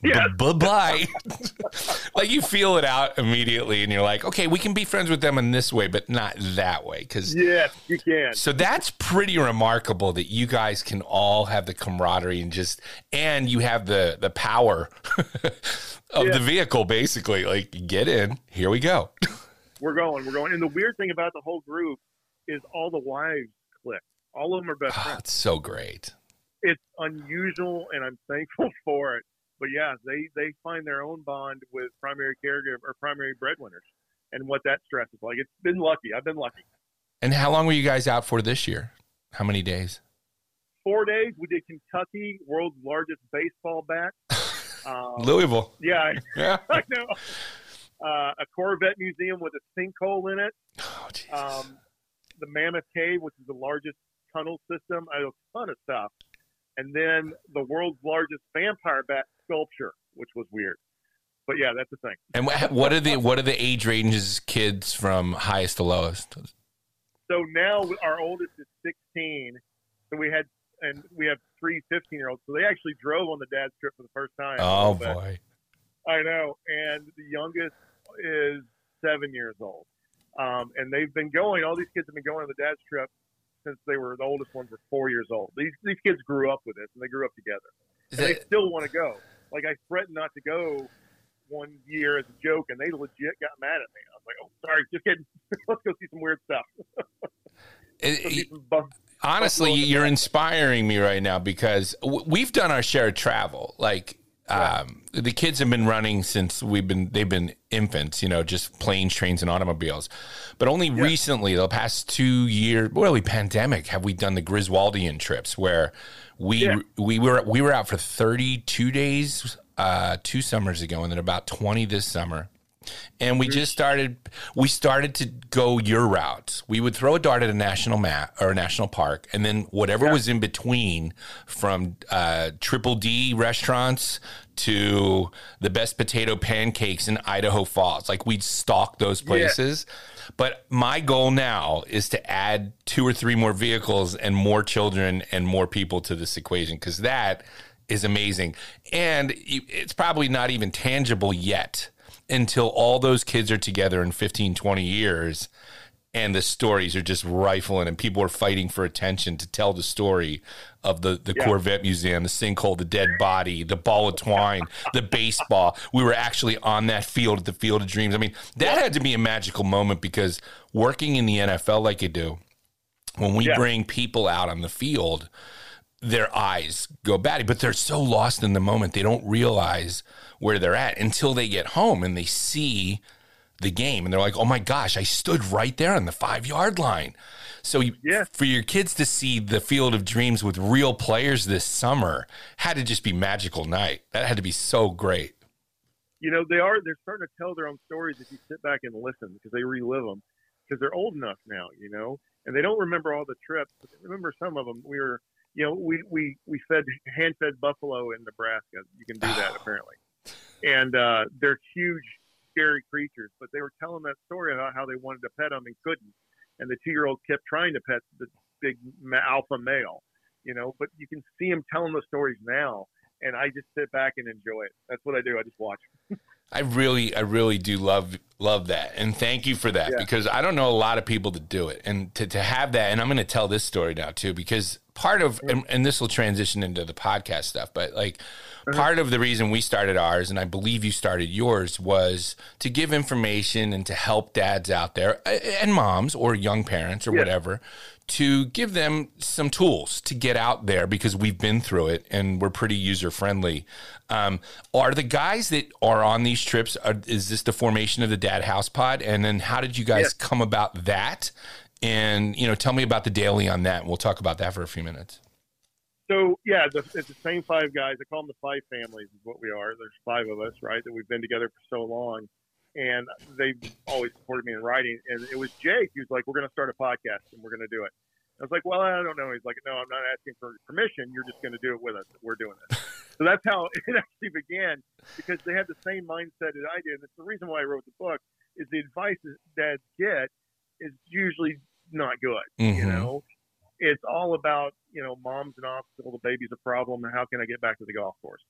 Yes. bye bye. Like you feel it out immediately, and you're like, okay, we can be friends with them in this way, but not that way. Because yes, you can. So that's pretty remarkable that you guys can all have the camaraderie and just, and you have the the power of Yeah. the vehicle, basically. Like, get in, here we go. We're going, we're going. And the weird thing about the whole group is all the wives click. All of them are best Oh, friends. it's so great. It's unusual, and I'm thankful for it. But yeah, they, they find their own bond with primary caregiver or primary breadwinners and what that stress is like. It's been lucky. I've been lucky. And how long were you guys out for this year? How many days? Four days. We did Kentucky, world's largest baseball bat. Um, Louisville. Yeah, Yeah. I know. Uh, a Corvette museum with a sinkhole in it. Oh, Jesus. Um, the Mammoth Cave, which is the largest tunnel system. I know a ton of stuff. And then the world's largest vampire bat sculpture, which was weird. But yeah, that's the thing. And wh- what are the what are the age ranges kids from highest to lowest? So now our oldest is sixteen. So we had, and we have three fifteen-year-olds. So they actually drove on the dad's trip for the first time. Oh, But boy. I know. And the youngest is seven years old. Um, and they've been going, all these kids have been going on the dad's trip since they were, the oldest ones were four years old. These these kids grew up with this, and they grew up together. Is And they that- still want to go. Like, I threatened not to go one year as a joke, and they legit got mad at me. I was like, oh, sorry, just kidding. Let's go see some weird stuff. it- Go see it- some buff- honestly, Buffalo. you're inspiring me right now because w- we've done our share of travel. Like, um, the kids have been running since we've been, they've been infants, you know, just planes, trains, and automobiles. But only recently, the past two years, really pandemic, have we done the Griswoldian trips where we, Yeah. we were, we were out for thirty-two days, uh, two summers ago, and then about twenty this summer. And we just started, we started to go your route. We would throw a dart at a national map or a national park. And then whatever was in between, from uh, Triple D restaurants to the best potato pancakes in Idaho Falls, like we'd stalk those places. But my goal now is to add two or three more vehicles and more children and more people to this equation, because that is amazing. And it's probably not even tangible yet until all those kids are together in fifteen, twenty years and the stories are just rifling and people are fighting for attention to tell the story of the, the Yeah. Corvette Museum, the sinkhole, the dead body, the ball of twine, the baseball. We were actually on that field at the Field of Dreams. I mean, that had to be a magical moment, because working in the N F L like you do, when we Yeah. bring people out on the field, their eyes go batty, but they're so lost in the moment, they don't realize where they're at until they get home and they see the game. And they're like, oh my gosh, I stood right there on the five yard line. So you, Yeah. for your kids to see the Field of Dreams with real players this summer had to just be magical night. That had to be so great. You know, they are, they're starting to tell their own stories if you sit back and listen, because they relive them, because they're old enough now, you know, and they don't remember all the trips, but they remember some of them. We were, you know, we, we, we fed, hand fed buffalo in Nebraska. You can do that apparently. And uh, they're huge, scary creatures, but they were telling that story about how they wanted to pet them and couldn't. And the two-year-old kept trying to pet the big ma- alpha male, you know, but you can see him telling the stories now. And I just sit back and enjoy it. That's what I do. I just watch. I really, I really do love love that, and thank you for that, Yeah. because I don't know a lot of people that do it, and to, to have that, and I'm going to tell this story now too, because part of, and, and this will transition into the podcast stuff, but like part of the reason we started ours, and I believe you started yours, was to give information and to help dads out there uh, and moms or young parents or Yeah. whatever, to give them some tools to get out there, because we've been through it and we're pretty user friendly. Um, are the guys that are on these trips, are, is this the formation of the Dad House Pod? And then how did you guys Yeah. come about that? And, you know, tell me about the daily on that. And we'll talk about that for a few minutes. So, yeah, the, it's the same five guys. I call them the five families is what we are. There's five of us, right, that we've been together for so long. And they've always supported me in writing. And it was Jake who's like, we're going to start a podcast and we're going to do it. I was like, well, I don't know. He's like, no, I'm not asking for permission. You're just going to do it with us. We're doing this. So that's how it actually began, because they had the same mindset that I did. And it's the reason why I wrote the book, is the advice that dads get is usually not good. Mhm. You know, it's all about, you know, mom's an obstacle, the baby's a problem, and how can I get back to the golf course?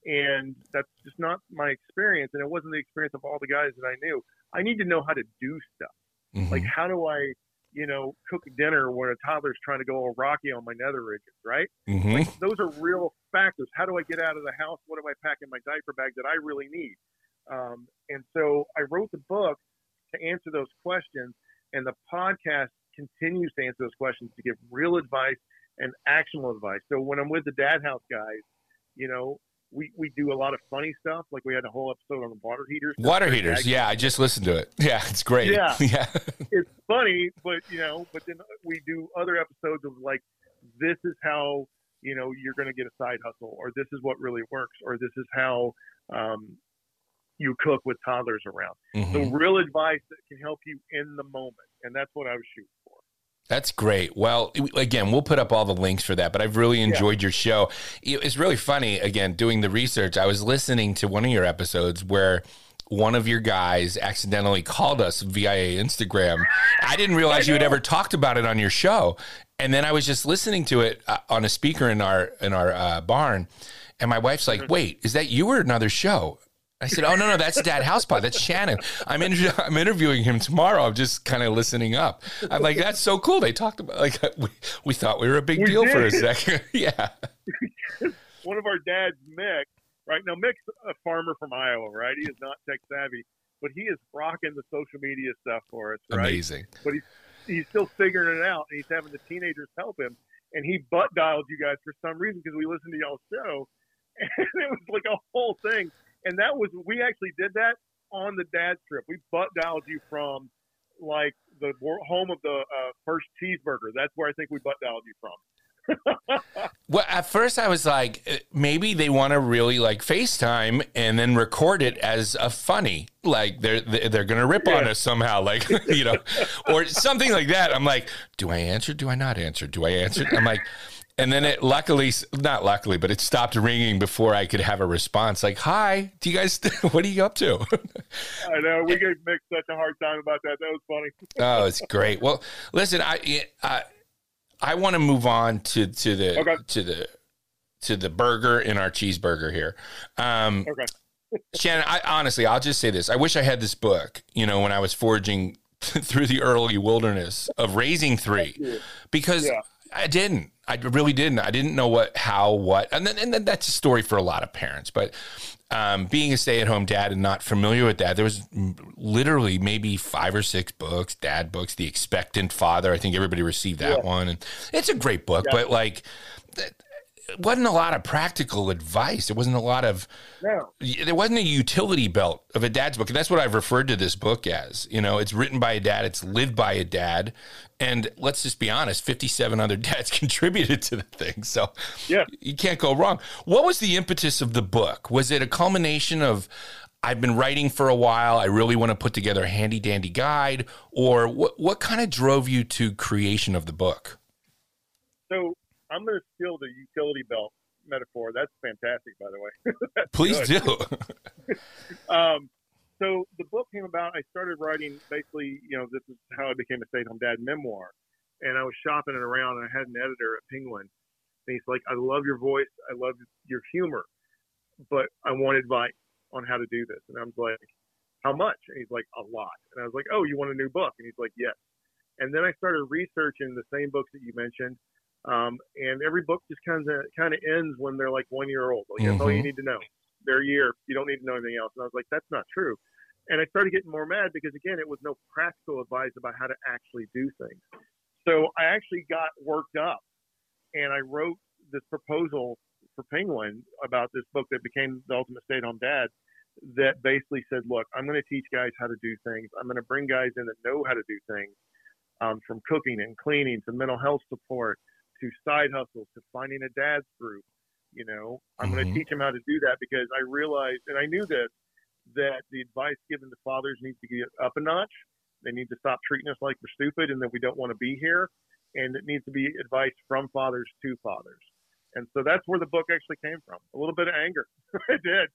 And that's just not my experience. And it wasn't the experience of all the guys that I knew. I need to know how to do stuff. Mm-hmm. Like, how do I, you know, cook dinner when a toddler's trying to go all rocky on my nether ridges, right? Mm-hmm. Like, those are real factors. How do I get out of the house? What do I pack in my diaper bag that I really need? Um, and so I wrote the book to answer those questions, and the podcast continues to answer those questions to give real advice and actionable advice. So when I'm with the Dad House guys, you know, we, we do a lot of funny stuff. Like, we had a whole episode on the water heaters. Water heaters. Yeah. I just listened to it. Yeah. It's great. Yeah. yeah. It's funny, but, you know, but then we do other episodes of like, this is how, you know, you're going to get a side hustle, or this is what really works, or this is how um, you cook with toddlers around. Mm-hmm. So real advice that can help you in the moment. And that's what I was shooting for. That's great. Well, again, we'll put up all the links for that, but I've really enjoyed yeah. your show. It's really funny, again, doing the research. I was listening to one of your episodes where one of your guys accidentally called us via Instagram. I didn't realize you had ever talked about it on your show. And then I was just listening to it uh, on a speaker in our, in our uh, barn. And my wife's like, wait, is that you or another show? I said, oh, no, no, that's Dad Housepod. That's Shannon. I'm, inter- I'm interviewing him tomorrow. I'm just kind of listening up. I'm like, that's so cool. They talked about, like, we, we thought we were a big we deal did. for a second. yeah. One of our dads, Mick, right? Now, Mick's a farmer from Iowa, right? He is not tech savvy, but he is rocking the social media stuff for us, right? Amazing. But he's, he's still figuring it out, and he's having the teenagers help him. And he butt dialed you guys for some reason because we listened to y'all's show, and it was like a whole thing. And that was, we actually did that on the dad trip. We butt dialed you from like the home of the uh, first cheeseburger. That's where I think we butt dialed you from. Well, at first I was like, maybe they want to really like FaceTime and then record it as a funny, like they're, they're going to rip yeah. on us somehow, like, you know, or something like that. I'm like, do I answer? Do I not answer? Do I answer? I'm like, and then it luckily, not luckily, but it stopped ringing before I could have a response. Like, hi, do you guys, what are you up to? I know. We gave Mick such a hard time about that. That was funny. Oh, it's great. Well, listen, I, I, I want to move on to, to the, okay. to the, to the burger in our cheeseburger here. Um, okay. Shannon, I honestly, I'll just say this. I wish I had this book, you know, when I was foraging through the early wilderness of raising three, because yeah. I didn't. I really didn't. I didn't know what, how, what, and then, and then that's a story for a lot of parents. But um, being a stay-at-home dad and not familiar with that, there was literally maybe five or six books, dad books. The Expectant Father, I think everybody received that yeah. one, and it's a great book. Yeah. But like, it wasn't a lot of practical advice. It wasn't a lot of. No. There wasn't a utility belt of a dad's book, and that's what I've referred to this book as. You know, it's written by a dad. It's lived by a dad. And let's just be honest, fifty-seven other dads contributed to the thing. So yeah. you can't go wrong. What was the impetus of the book? Was it a culmination of, I've been writing for a while, I really want to put together a handy dandy guide? Or what, what kind of drove you to creation of the book? So I'm going to steal the utility belt metaphor. That's fantastic, by the way. Please good. do. um, So the book came about. I started writing basically, you know, this is how I became a stay-at-home dad memoir. And I was shopping it around, and I had an editor at Penguin. And he's like, I love your voice. I love your humor. But I want advice on how to do this. And I was like, how much? And he's like, a lot. And I was like, oh, you want a new book? And he's like, yes. And then I started researching the same books that you mentioned. Um, and every book just kind of kind of ends when they're like one year old. Like, mm-hmm. That's all you need to know. They're a year. You don't need to know anything else. And I was like, that's not true. And I started getting more mad because, again, it was no practical advice about how to actually do things. So I actually got worked up, and I wrote this proposal for Penguin about this book that became The Ultimate Stay-at-Home Dad that basically said, look, I'm going to teach guys how to do things. I'm going to bring guys in that know how to do things, um, from cooking and cleaning to mental health support to side hustles to finding a dad's group. You know, I'm mm-hmm. going to teach them how to do that because I realized, and I knew this, that the advice given to fathers needs to get up a notch. They need to stop treating us like we're stupid and that we don't want to be here. And it needs to be advice from fathers to fathers. And so that's where the book actually came from. A little bit of anger. I did.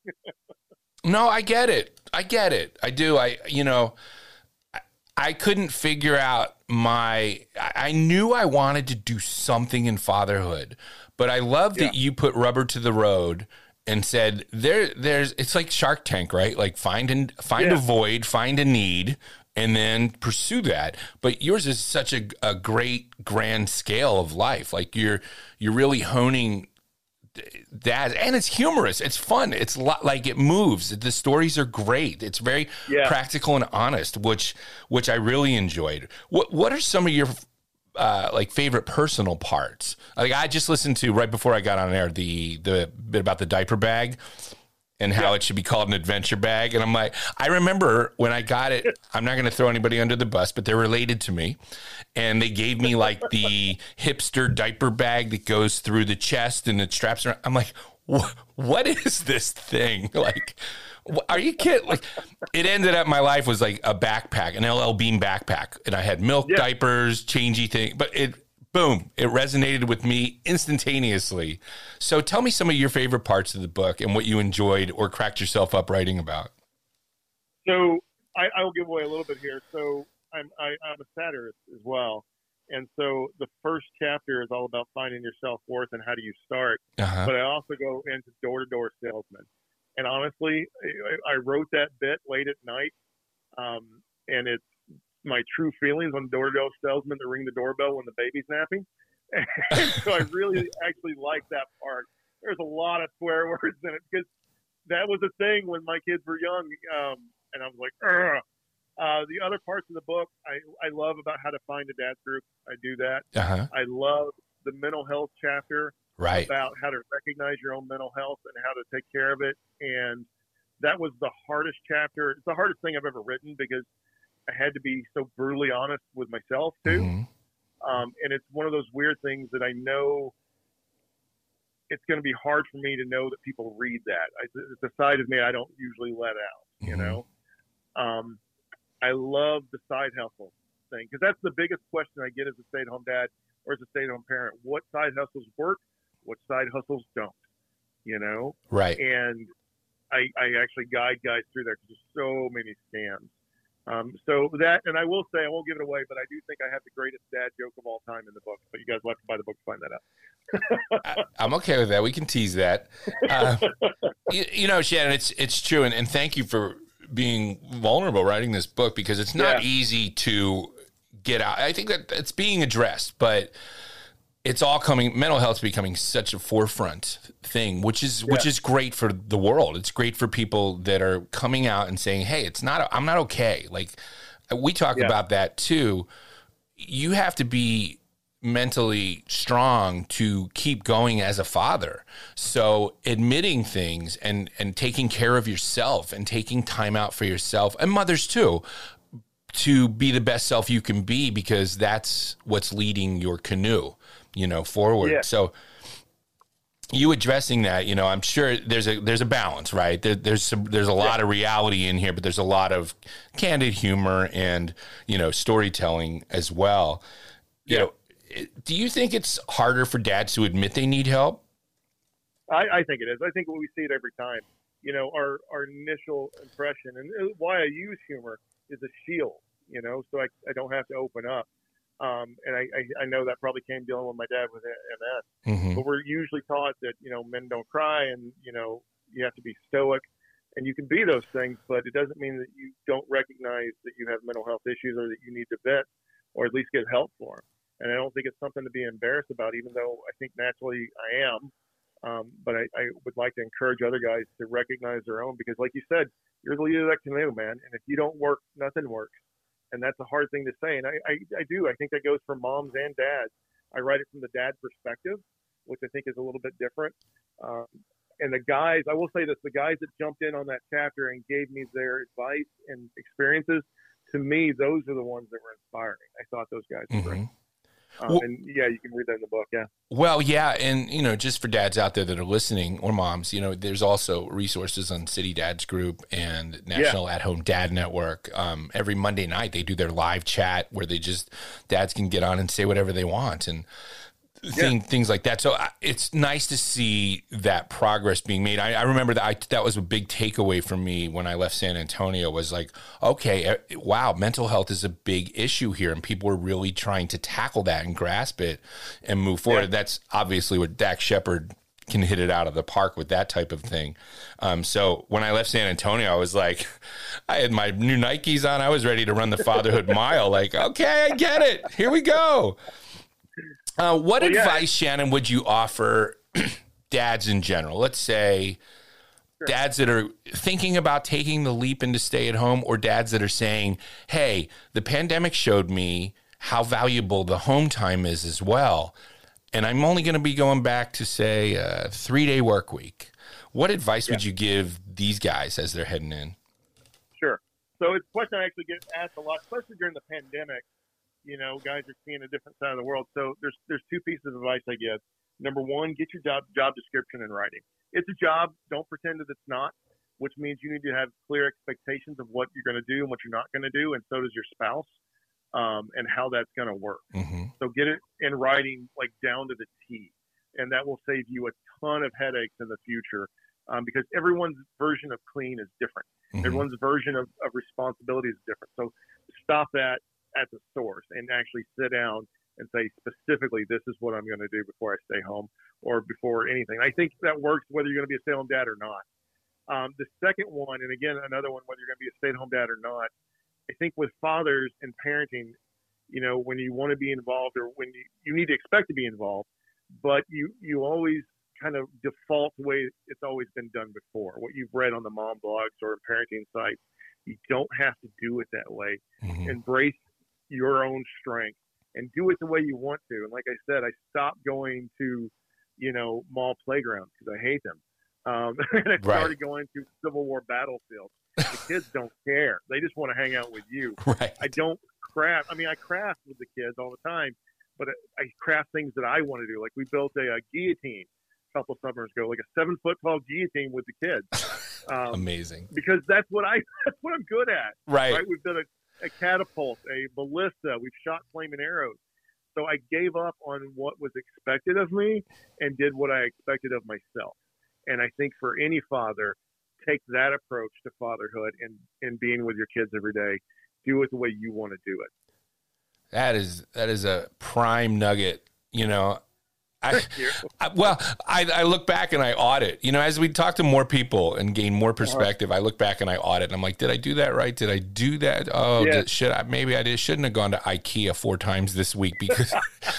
No, I get it. I get it. I do. I, you know, I, I couldn't figure out my, I, I knew I wanted to do something in fatherhood, but I love yeah. that you put rubber to the road and said, there, there's, it's like Shark Tank, right? Like find and find Yeah. a void, find a need, and then pursue that. But yours is such a, a great grand scale of life. Like you're, you're really honing that, and it's humorous. It's fun. It's lo- like it moves. The stories are great. It's very Yeah. practical and honest, which, which I really enjoyed. What, what are some of your Uh, like favorite personal parts? Like I just listened to right before I got on air the the bit about the diaper bag and how Yeah. it should be called an adventure bag. And I'm like, I remember when I got it, I'm not going to throw anybody under the bus, but they're related to me. And they gave me like the hipster diaper bag that goes through the chest and it straps around. I'm like, what, what is this thing? Like, are you kidding? Like, it ended up, my life was like a backpack, an L L Bean backpack. And I had milk, Yeah. diapers, changey thing, but it, boom, it resonated with me instantaneously. So tell me some of your favorite parts of the book and what you enjoyed or cracked yourself up writing about. So I, I will give away a little bit here. So I'm, I, I'm a satirist as well. And so the first chapter is all about finding your self-worth and how do you start. Uh-huh. But I also go into door-to-door salesman. And honestly, I, I wrote that bit late at night, um, and it's my true feelings on door-to-door salesmen to ring the doorbell when the baby's napping. And so I really actually like that part. There's a lot of swear words in it because that was a thing when my kids were young, um, and I was like, ugh. Uh, the other parts of the book, I, I love about how to find a dad's group. I do that. Uh-huh. I love the mental health chapter. Right. About how to recognize your own mental health and how to take care of it. And that was the hardest chapter. It's the hardest thing I've ever written because I had to be so brutally honest with myself too. Mm-hmm. Um, and it's one of those weird things that I know it's going to be hard for me to know that people read that. I, it's a side of me I don't usually let out, you Mm-hmm. know? Um, I love the side hustle thing because that's the biggest question I get as a stay-at-home dad or as a stay-at-home parent. What side hustles work? What side hustles don't, you know? Right. And I, I actually guide guys through there because there's so many scams. Um, so that, and I will say, I won't give it away, but I do think I have the greatest dad joke of all time in the book. But you guys will have to buy the book to find that out. I, I'm okay with that. We can tease that. Uh, you, you know, Shannon, it's it's true, and, and thank you for being vulnerable writing this book because it's not Yeah. easy to get out. I think that it's being addressed, but it's all coming. Mental health is becoming such a forefront thing, which is Yeah. which is great for the world. It's great for people that are coming out and saying, "Hey, it's not. I'm not okay." Like we talk Yeah. about that too. You have to be mentally strong to keep going as a father. So admitting things and and taking care of yourself and taking time out for yourself and mothers too, to be the best self you can be, because that's what's leading your canoe, you know, forward. Yeah. So you addressing that, you know, I'm sure there's a there's a balance, right? There, there's some, there's a lot of reality in here, but there's a lot of candid humor and, you know, storytelling as well. You Yeah. know, do you think it's harder for dads to admit they need help? I, I think it is. I think we see it every time. You know, our, our initial impression, and why I use humor is a shield, you know, so I, I don't have to open up. Um, and I, I, I know that probably came dealing with my dad with M S. Mm-hmm. But we're usually taught that, you know, men don't cry and, you know, you have to be stoic. And you can be those things, but it doesn't mean that you don't recognize that you have mental health issues or that you need to vent or at least get help for them. And I don't think it's something to be embarrassed about, even though I think naturally I am. Um, but I, I would like to encourage other guys to recognize their own, because like you said, you're the leader of that canoe, man. And if you don't work, nothing works. And that's a hard thing to say. And I, I, I do. I think that goes for moms and dads. I write it from the dad perspective, which I think is a little bit different. Um, and the guys, I will say this, the guys that jumped in on that chapter and gave me their advice and experiences, to me, those are the ones that were inspiring. I thought those guys were great. Mm-hmm. Um, Well- and yeah, you can read that in the book. Yeah. Well, yeah. And, you know, just for dads out there that are listening, or moms, you know, there's also resources on City Dads Group and National At Home Dad Network. Um, every Monday night, they do their live chat where they just, dads can get on and say whatever they want. And thing, things like that. So I, it's nice to see that progress being made. I, I remember that I, that was a big takeaway for me when I left San Antonio, was like, okay, wow, mental health is a big issue here, and people are really trying to tackle that and grasp it and move forward. Yeah. That's obviously what Dax Shepard can hit it out of the park with that type of thing. Um, so when I left San Antonio, I was like, I had my new Nikes on. I was ready to run the fatherhood mile. Like, okay, I get it. Here we go. Uh, what well, advice, yeah. Shannon, would you offer dads in general? Let's say sure. dads that are thinking about taking the leap into stay at home, or dads that are saying, hey, the pandemic showed me how valuable the home time is as well. And I'm only going to be going back to, say, a three-day work week. What advice yeah. would you give these guys as they're heading in? Sure. So it's a question I actually get asked a lot, especially during the pandemic. You know, guys are seeing a different side of the world. So there's there's two pieces of advice I give. Number one, get your job job description in writing. It's a job. Don't pretend that it's not, which means you need to have clear expectations of what you're going to do and what you're not going to do, and so does your spouse. Um, and how that's going to work. Mm-hmm. So get it in writing, like down to the T, and that will save you a ton of headaches in the future, um, because everyone's version of clean is different. Mm-hmm. Everyone's version of, of responsibility is different. So stop that at the source and actually sit down and say specifically, this is what I'm going to do before I stay home or before anything. I think that works whether you're going to be a stay-at-home dad or not. Um, the second one, and again, another one, whether you're going to be a stay-at-home dad or not, I think with fathers and parenting, you know, when you want to be involved or when you, you need to expect to be involved, but you, you always kind of default the way it's always been done before, what you've read on the mom blogs or parenting sites. You don't have to do it that way. Mm-hmm. Embrace your own strength and do it the way you want to. And like I said, I stopped going to, you know, mall playgrounds because I hate them. Um, and I started right. going to Civil War battlefields. The kids don't care. They just want to hang out with you. Right. I don't craft. I mean, I craft with the kids all the time, but I craft things that I want to do. Like we built a, a guillotine a couple of summers ago, like a seven foot tall guillotine with the kids. Um, Amazing. Because that's what I, that's what I'm good at. Right. right? We've done a, a catapult, a ballista. We've shot flaming arrows. So I gave up on what was expected of me and did what I expected of myself. And I think for any father, take that approach to fatherhood and, and being with your kids every day. Do it the way you want to do it. That is that is a prime nugget. You know, I, I well, I, I look back and I audit. You know, as we talk to more people and gain more perspective, I look back and I audit. And I'm like, did I do that right? Did I do that? Oh, yeah. did, should I? Maybe I did. Shouldn't have gone to IKEA four times this week because.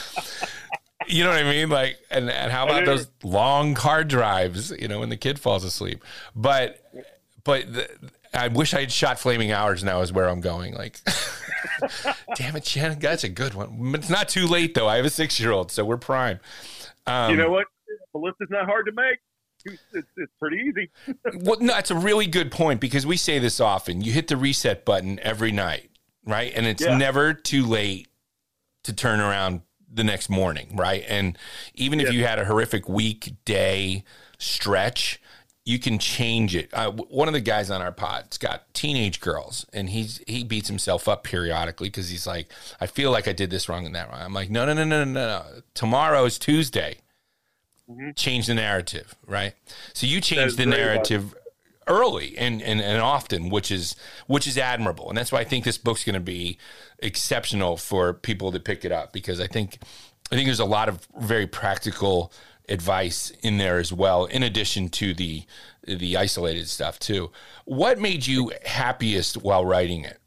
You know what I mean? Like, and, and how about those long car drives, you know, when the kid falls asleep? But, but the, I wish I had shot flaming hours now is where I'm going. Like, damn it, Shannon, that's a good one. But it's not too late, though. I have a six-year-old, so we're prime. Um, you know what? Ballista's not hard to make. It's, it's pretty easy. Well, no, it's a really good point because we say this often. You hit the reset button every night, right? And it's yeah. never too late to turn around the next morning, right? And even if yeah. you had a horrific week, day, stretch, you can change it. Uh, one of the guys on our pod's got teenage girls, and he's he beats himself up periodically because he's like, I feel like I did this wrong and that wrong. I'm like, no, no, no, no, no, no. Tomorrow is Tuesday. Mm-hmm. Change the narrative, right? So you change the narrative early and, and, and often, which is which is admirable. And that's why I think this book's going to be exceptional for people to pick it up, because I think I think there's a lot of very practical advice in there as well, in addition to the the isolated stuff too. What made you happiest while writing it?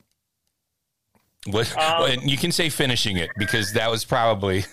What, um, you can say finishing it, because that was probably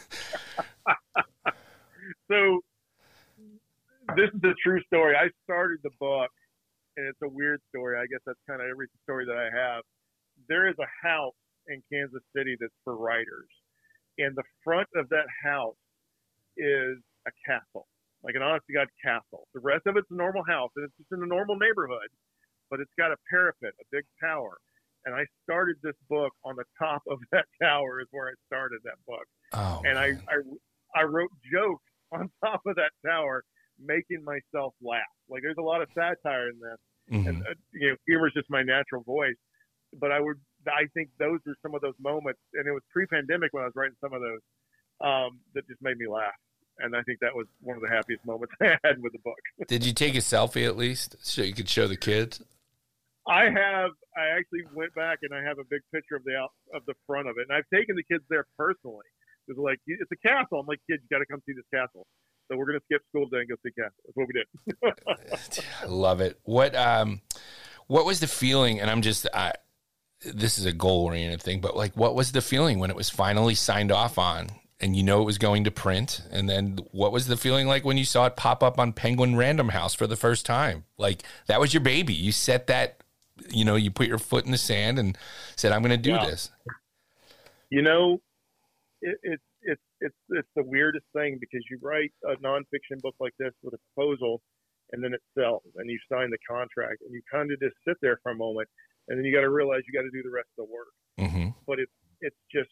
so this is a true story. I started the book, and it's a weird story. I guess that's kind of every story that I have. There is a house in Kansas City that's for writers. And the front of that house is a castle, like an honest-to-God castle. The rest of it's a normal house, and it's just in a normal neighborhood, but it's got a parapet, a big tower. And I started this book on the top of that tower is where I started that book. Oh, and I, I, I wrote jokes on top of that tower, making myself laugh. Like, there's a lot of satire in this. Mm-hmm. And, uh, you know, humor's just my natural voice. But I would, I think those are some of those moments, and it was pre-pandemic when I was writing some of those, um, that just made me laugh. And I think that was one of the happiest moments I had with the book. Did you take a selfie at least so you could show the kids? I have. I actually went back and I have a big picture of the out, of the front of it, and I've taken the kids there personally. It's like, it's a castle. I'm like, kids, you got to come see this castle. So we're going to skip school today and go see Castle. That's what we did. I love it. What um, what was the feeling? And I'm just, I, this is a goal-oriented thing, but like, what was the feeling when it was finally signed off on, and you know it was going to print? And then what was the feeling like when you saw it pop up on Penguin Random House for the first time? Like, that was your baby. You set that, you know, you put your foot in the sand and said, I'm going to do Yeah. this. You know, it, it's it's it's it's the weirdest thing, because you write a nonfiction book like this with a proposal, and then it sells, and you sign the contract, and you kind of just sit there for a moment, and then you got to realize you got to do the rest of the work. Mm-hmm. But it's it's just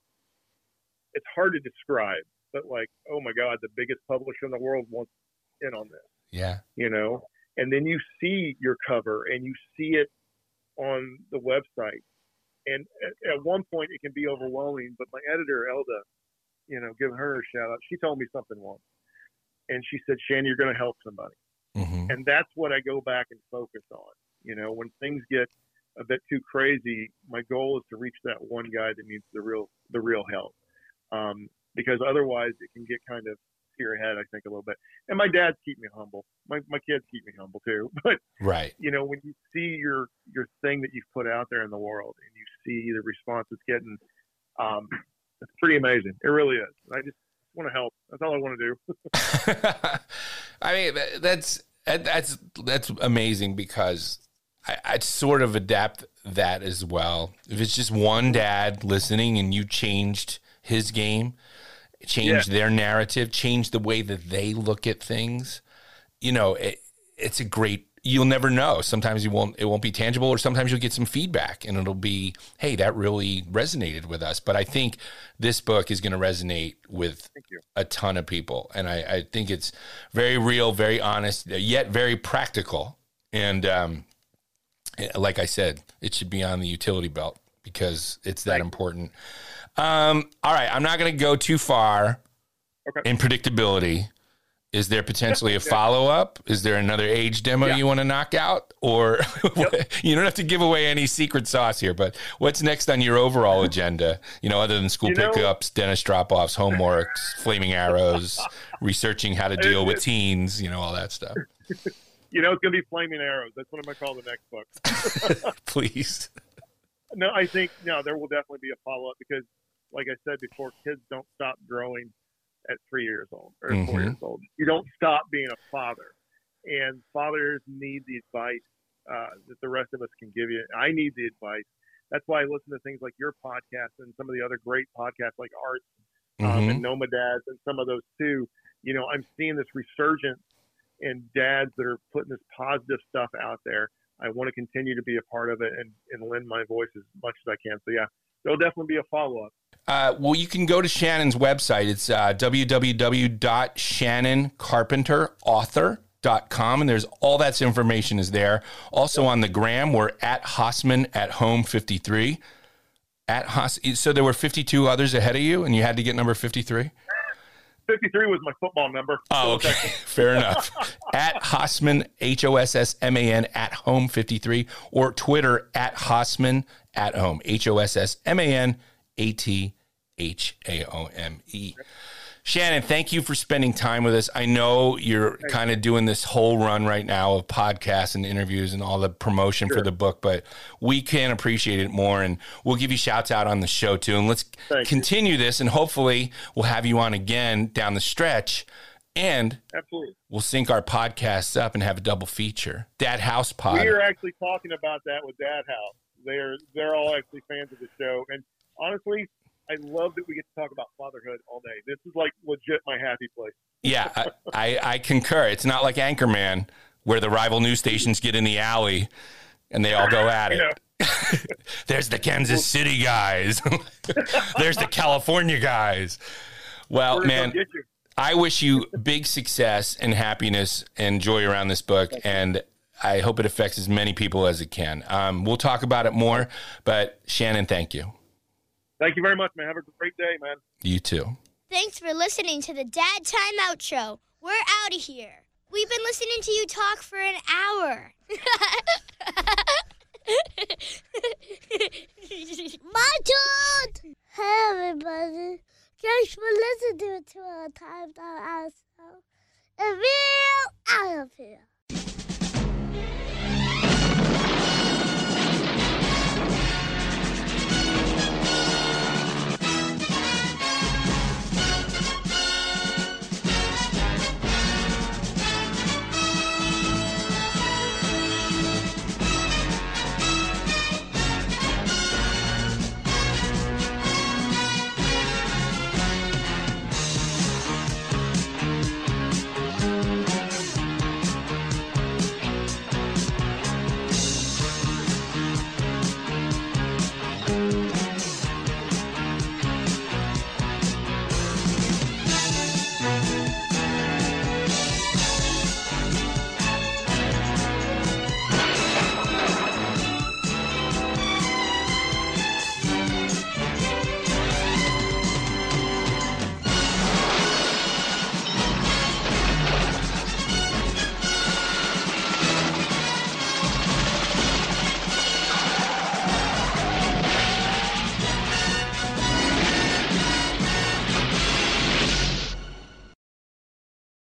it's hard to describe. But like, oh my God, the biggest publisher in the world wants in on this. Yeah. You know, and then you see your cover and you see it on the website. And at, at one point it can be overwhelming, but my editor, Elda, you know, giving her a shout out, she told me something once. And she said, Shannon, you're going to help somebody. Mm-hmm. And that's what I go back and focus on. You know, when things get a bit too crazy, my goal is to reach that one guy that needs the real, the real help. Um, because otherwise it can get kind of to your head, I think, a little bit. And my dads keep me humble. My my kids keep me humble too. But Right. you know, when you see your your thing that you've put out there in the world, and you see the response it's getting, um, it's pretty amazing. It really is. I just want to help. That's all I want to do. I mean, that's that's that's amazing, because I, I'd sort of adapt that as well. If it's just one dad listening and you changed his game, changed Yeah. their narrative, changed the way that they look at things, you know, it, it's a great, you'll never know. Sometimes you won't, it won't be tangible, or sometimes you'll get some feedback and it'll be, hey, that really resonated with us. But I think this book is going to resonate with Thank you. a ton of people. And I, I think it's very real, very honest, yet very practical. And um, like I said, it should be on the utility belt, because it's that Thank you. important. Um, all right, I'm not going to go too far Okay. in predictability. Is there potentially a follow-up? Is there another age demo Yeah. you want to knock out? Or you don't have to give away any secret sauce here, but what's next on your overall agenda? You know, other than school You know- pickups, dentist drop-offs, homeworks, flaming arrows, researching how to deal with teens, you know, all that stuff. You know, it's going to be Flaming Arrows. That's what I'm going to call the next book. Please. No, I think, no, there will definitely be a follow-up, because, like I said before, kids don't stop growing at three years old or Mhm. four years old. You don't stop being a father. And fathers need the advice uh, that the rest of us can give you. I need the advice. That's why I listen to things like your podcast and some of the other great podcasts like Art um, Mhm. and Nomadads and some of those too. You know, I'm seeing this resurgence in dads that are putting this positive stuff out there. I want to continue to be a part of it and, and lend my voice as much as I can. So, yeah, there'll definitely be a follow-up. Uh, well, you can go to Shannon's website. It's uh, w w w dot shannon carpenter author dot com, and there's all that information is there. Also on the gram, we're at Hossman at home fifty-three. At Hoss. So there were fifty-two others ahead of you, and you had to get number fifty-three? fifty-three was my football number. Oh, okay. Fair enough. At Hossman, H O S S M A N, at home fifty-three, or Twitter at Hossman at home, H O S S M A N A T H A O M E. Shannon, thank you for spending time with us. I know you're kind of doing this whole run right now of podcasts and interviews and all the promotion Sure. for the book, but we can't appreciate it more, and we'll give you shouts out on the show too. And let's Thank you. continue this, and hopefully we'll have you on again down the stretch, and Absolutely. we'll sync our podcasts up and have a double feature. Dad House Pod. We are actually talking about that with Dad House. They're they're all actually fans of the show, and honestly, I love that we get to talk about fatherhood all day. This is like legit my happy place. Yeah, I, I, I concur. It's not like Anchorman, where the rival news stations get in the alley and they all go at it. Yeah. There's the Kansas City guys. There's the California guys. Well, We're gonna man, get you. I wish you big success and happiness and joy around this book, and I hope it affects as many people as it can. Um, we'll talk about it more, but Shannon, thank you. Thank you very much, man. Have a great day, man. You too. Thanks for listening to the Dad Time Out Show. We're out of here. We've been listening to you talk for an hour. My turn! Hey, everybody. Thanks for listening to our Time Out Show. And we're out of here.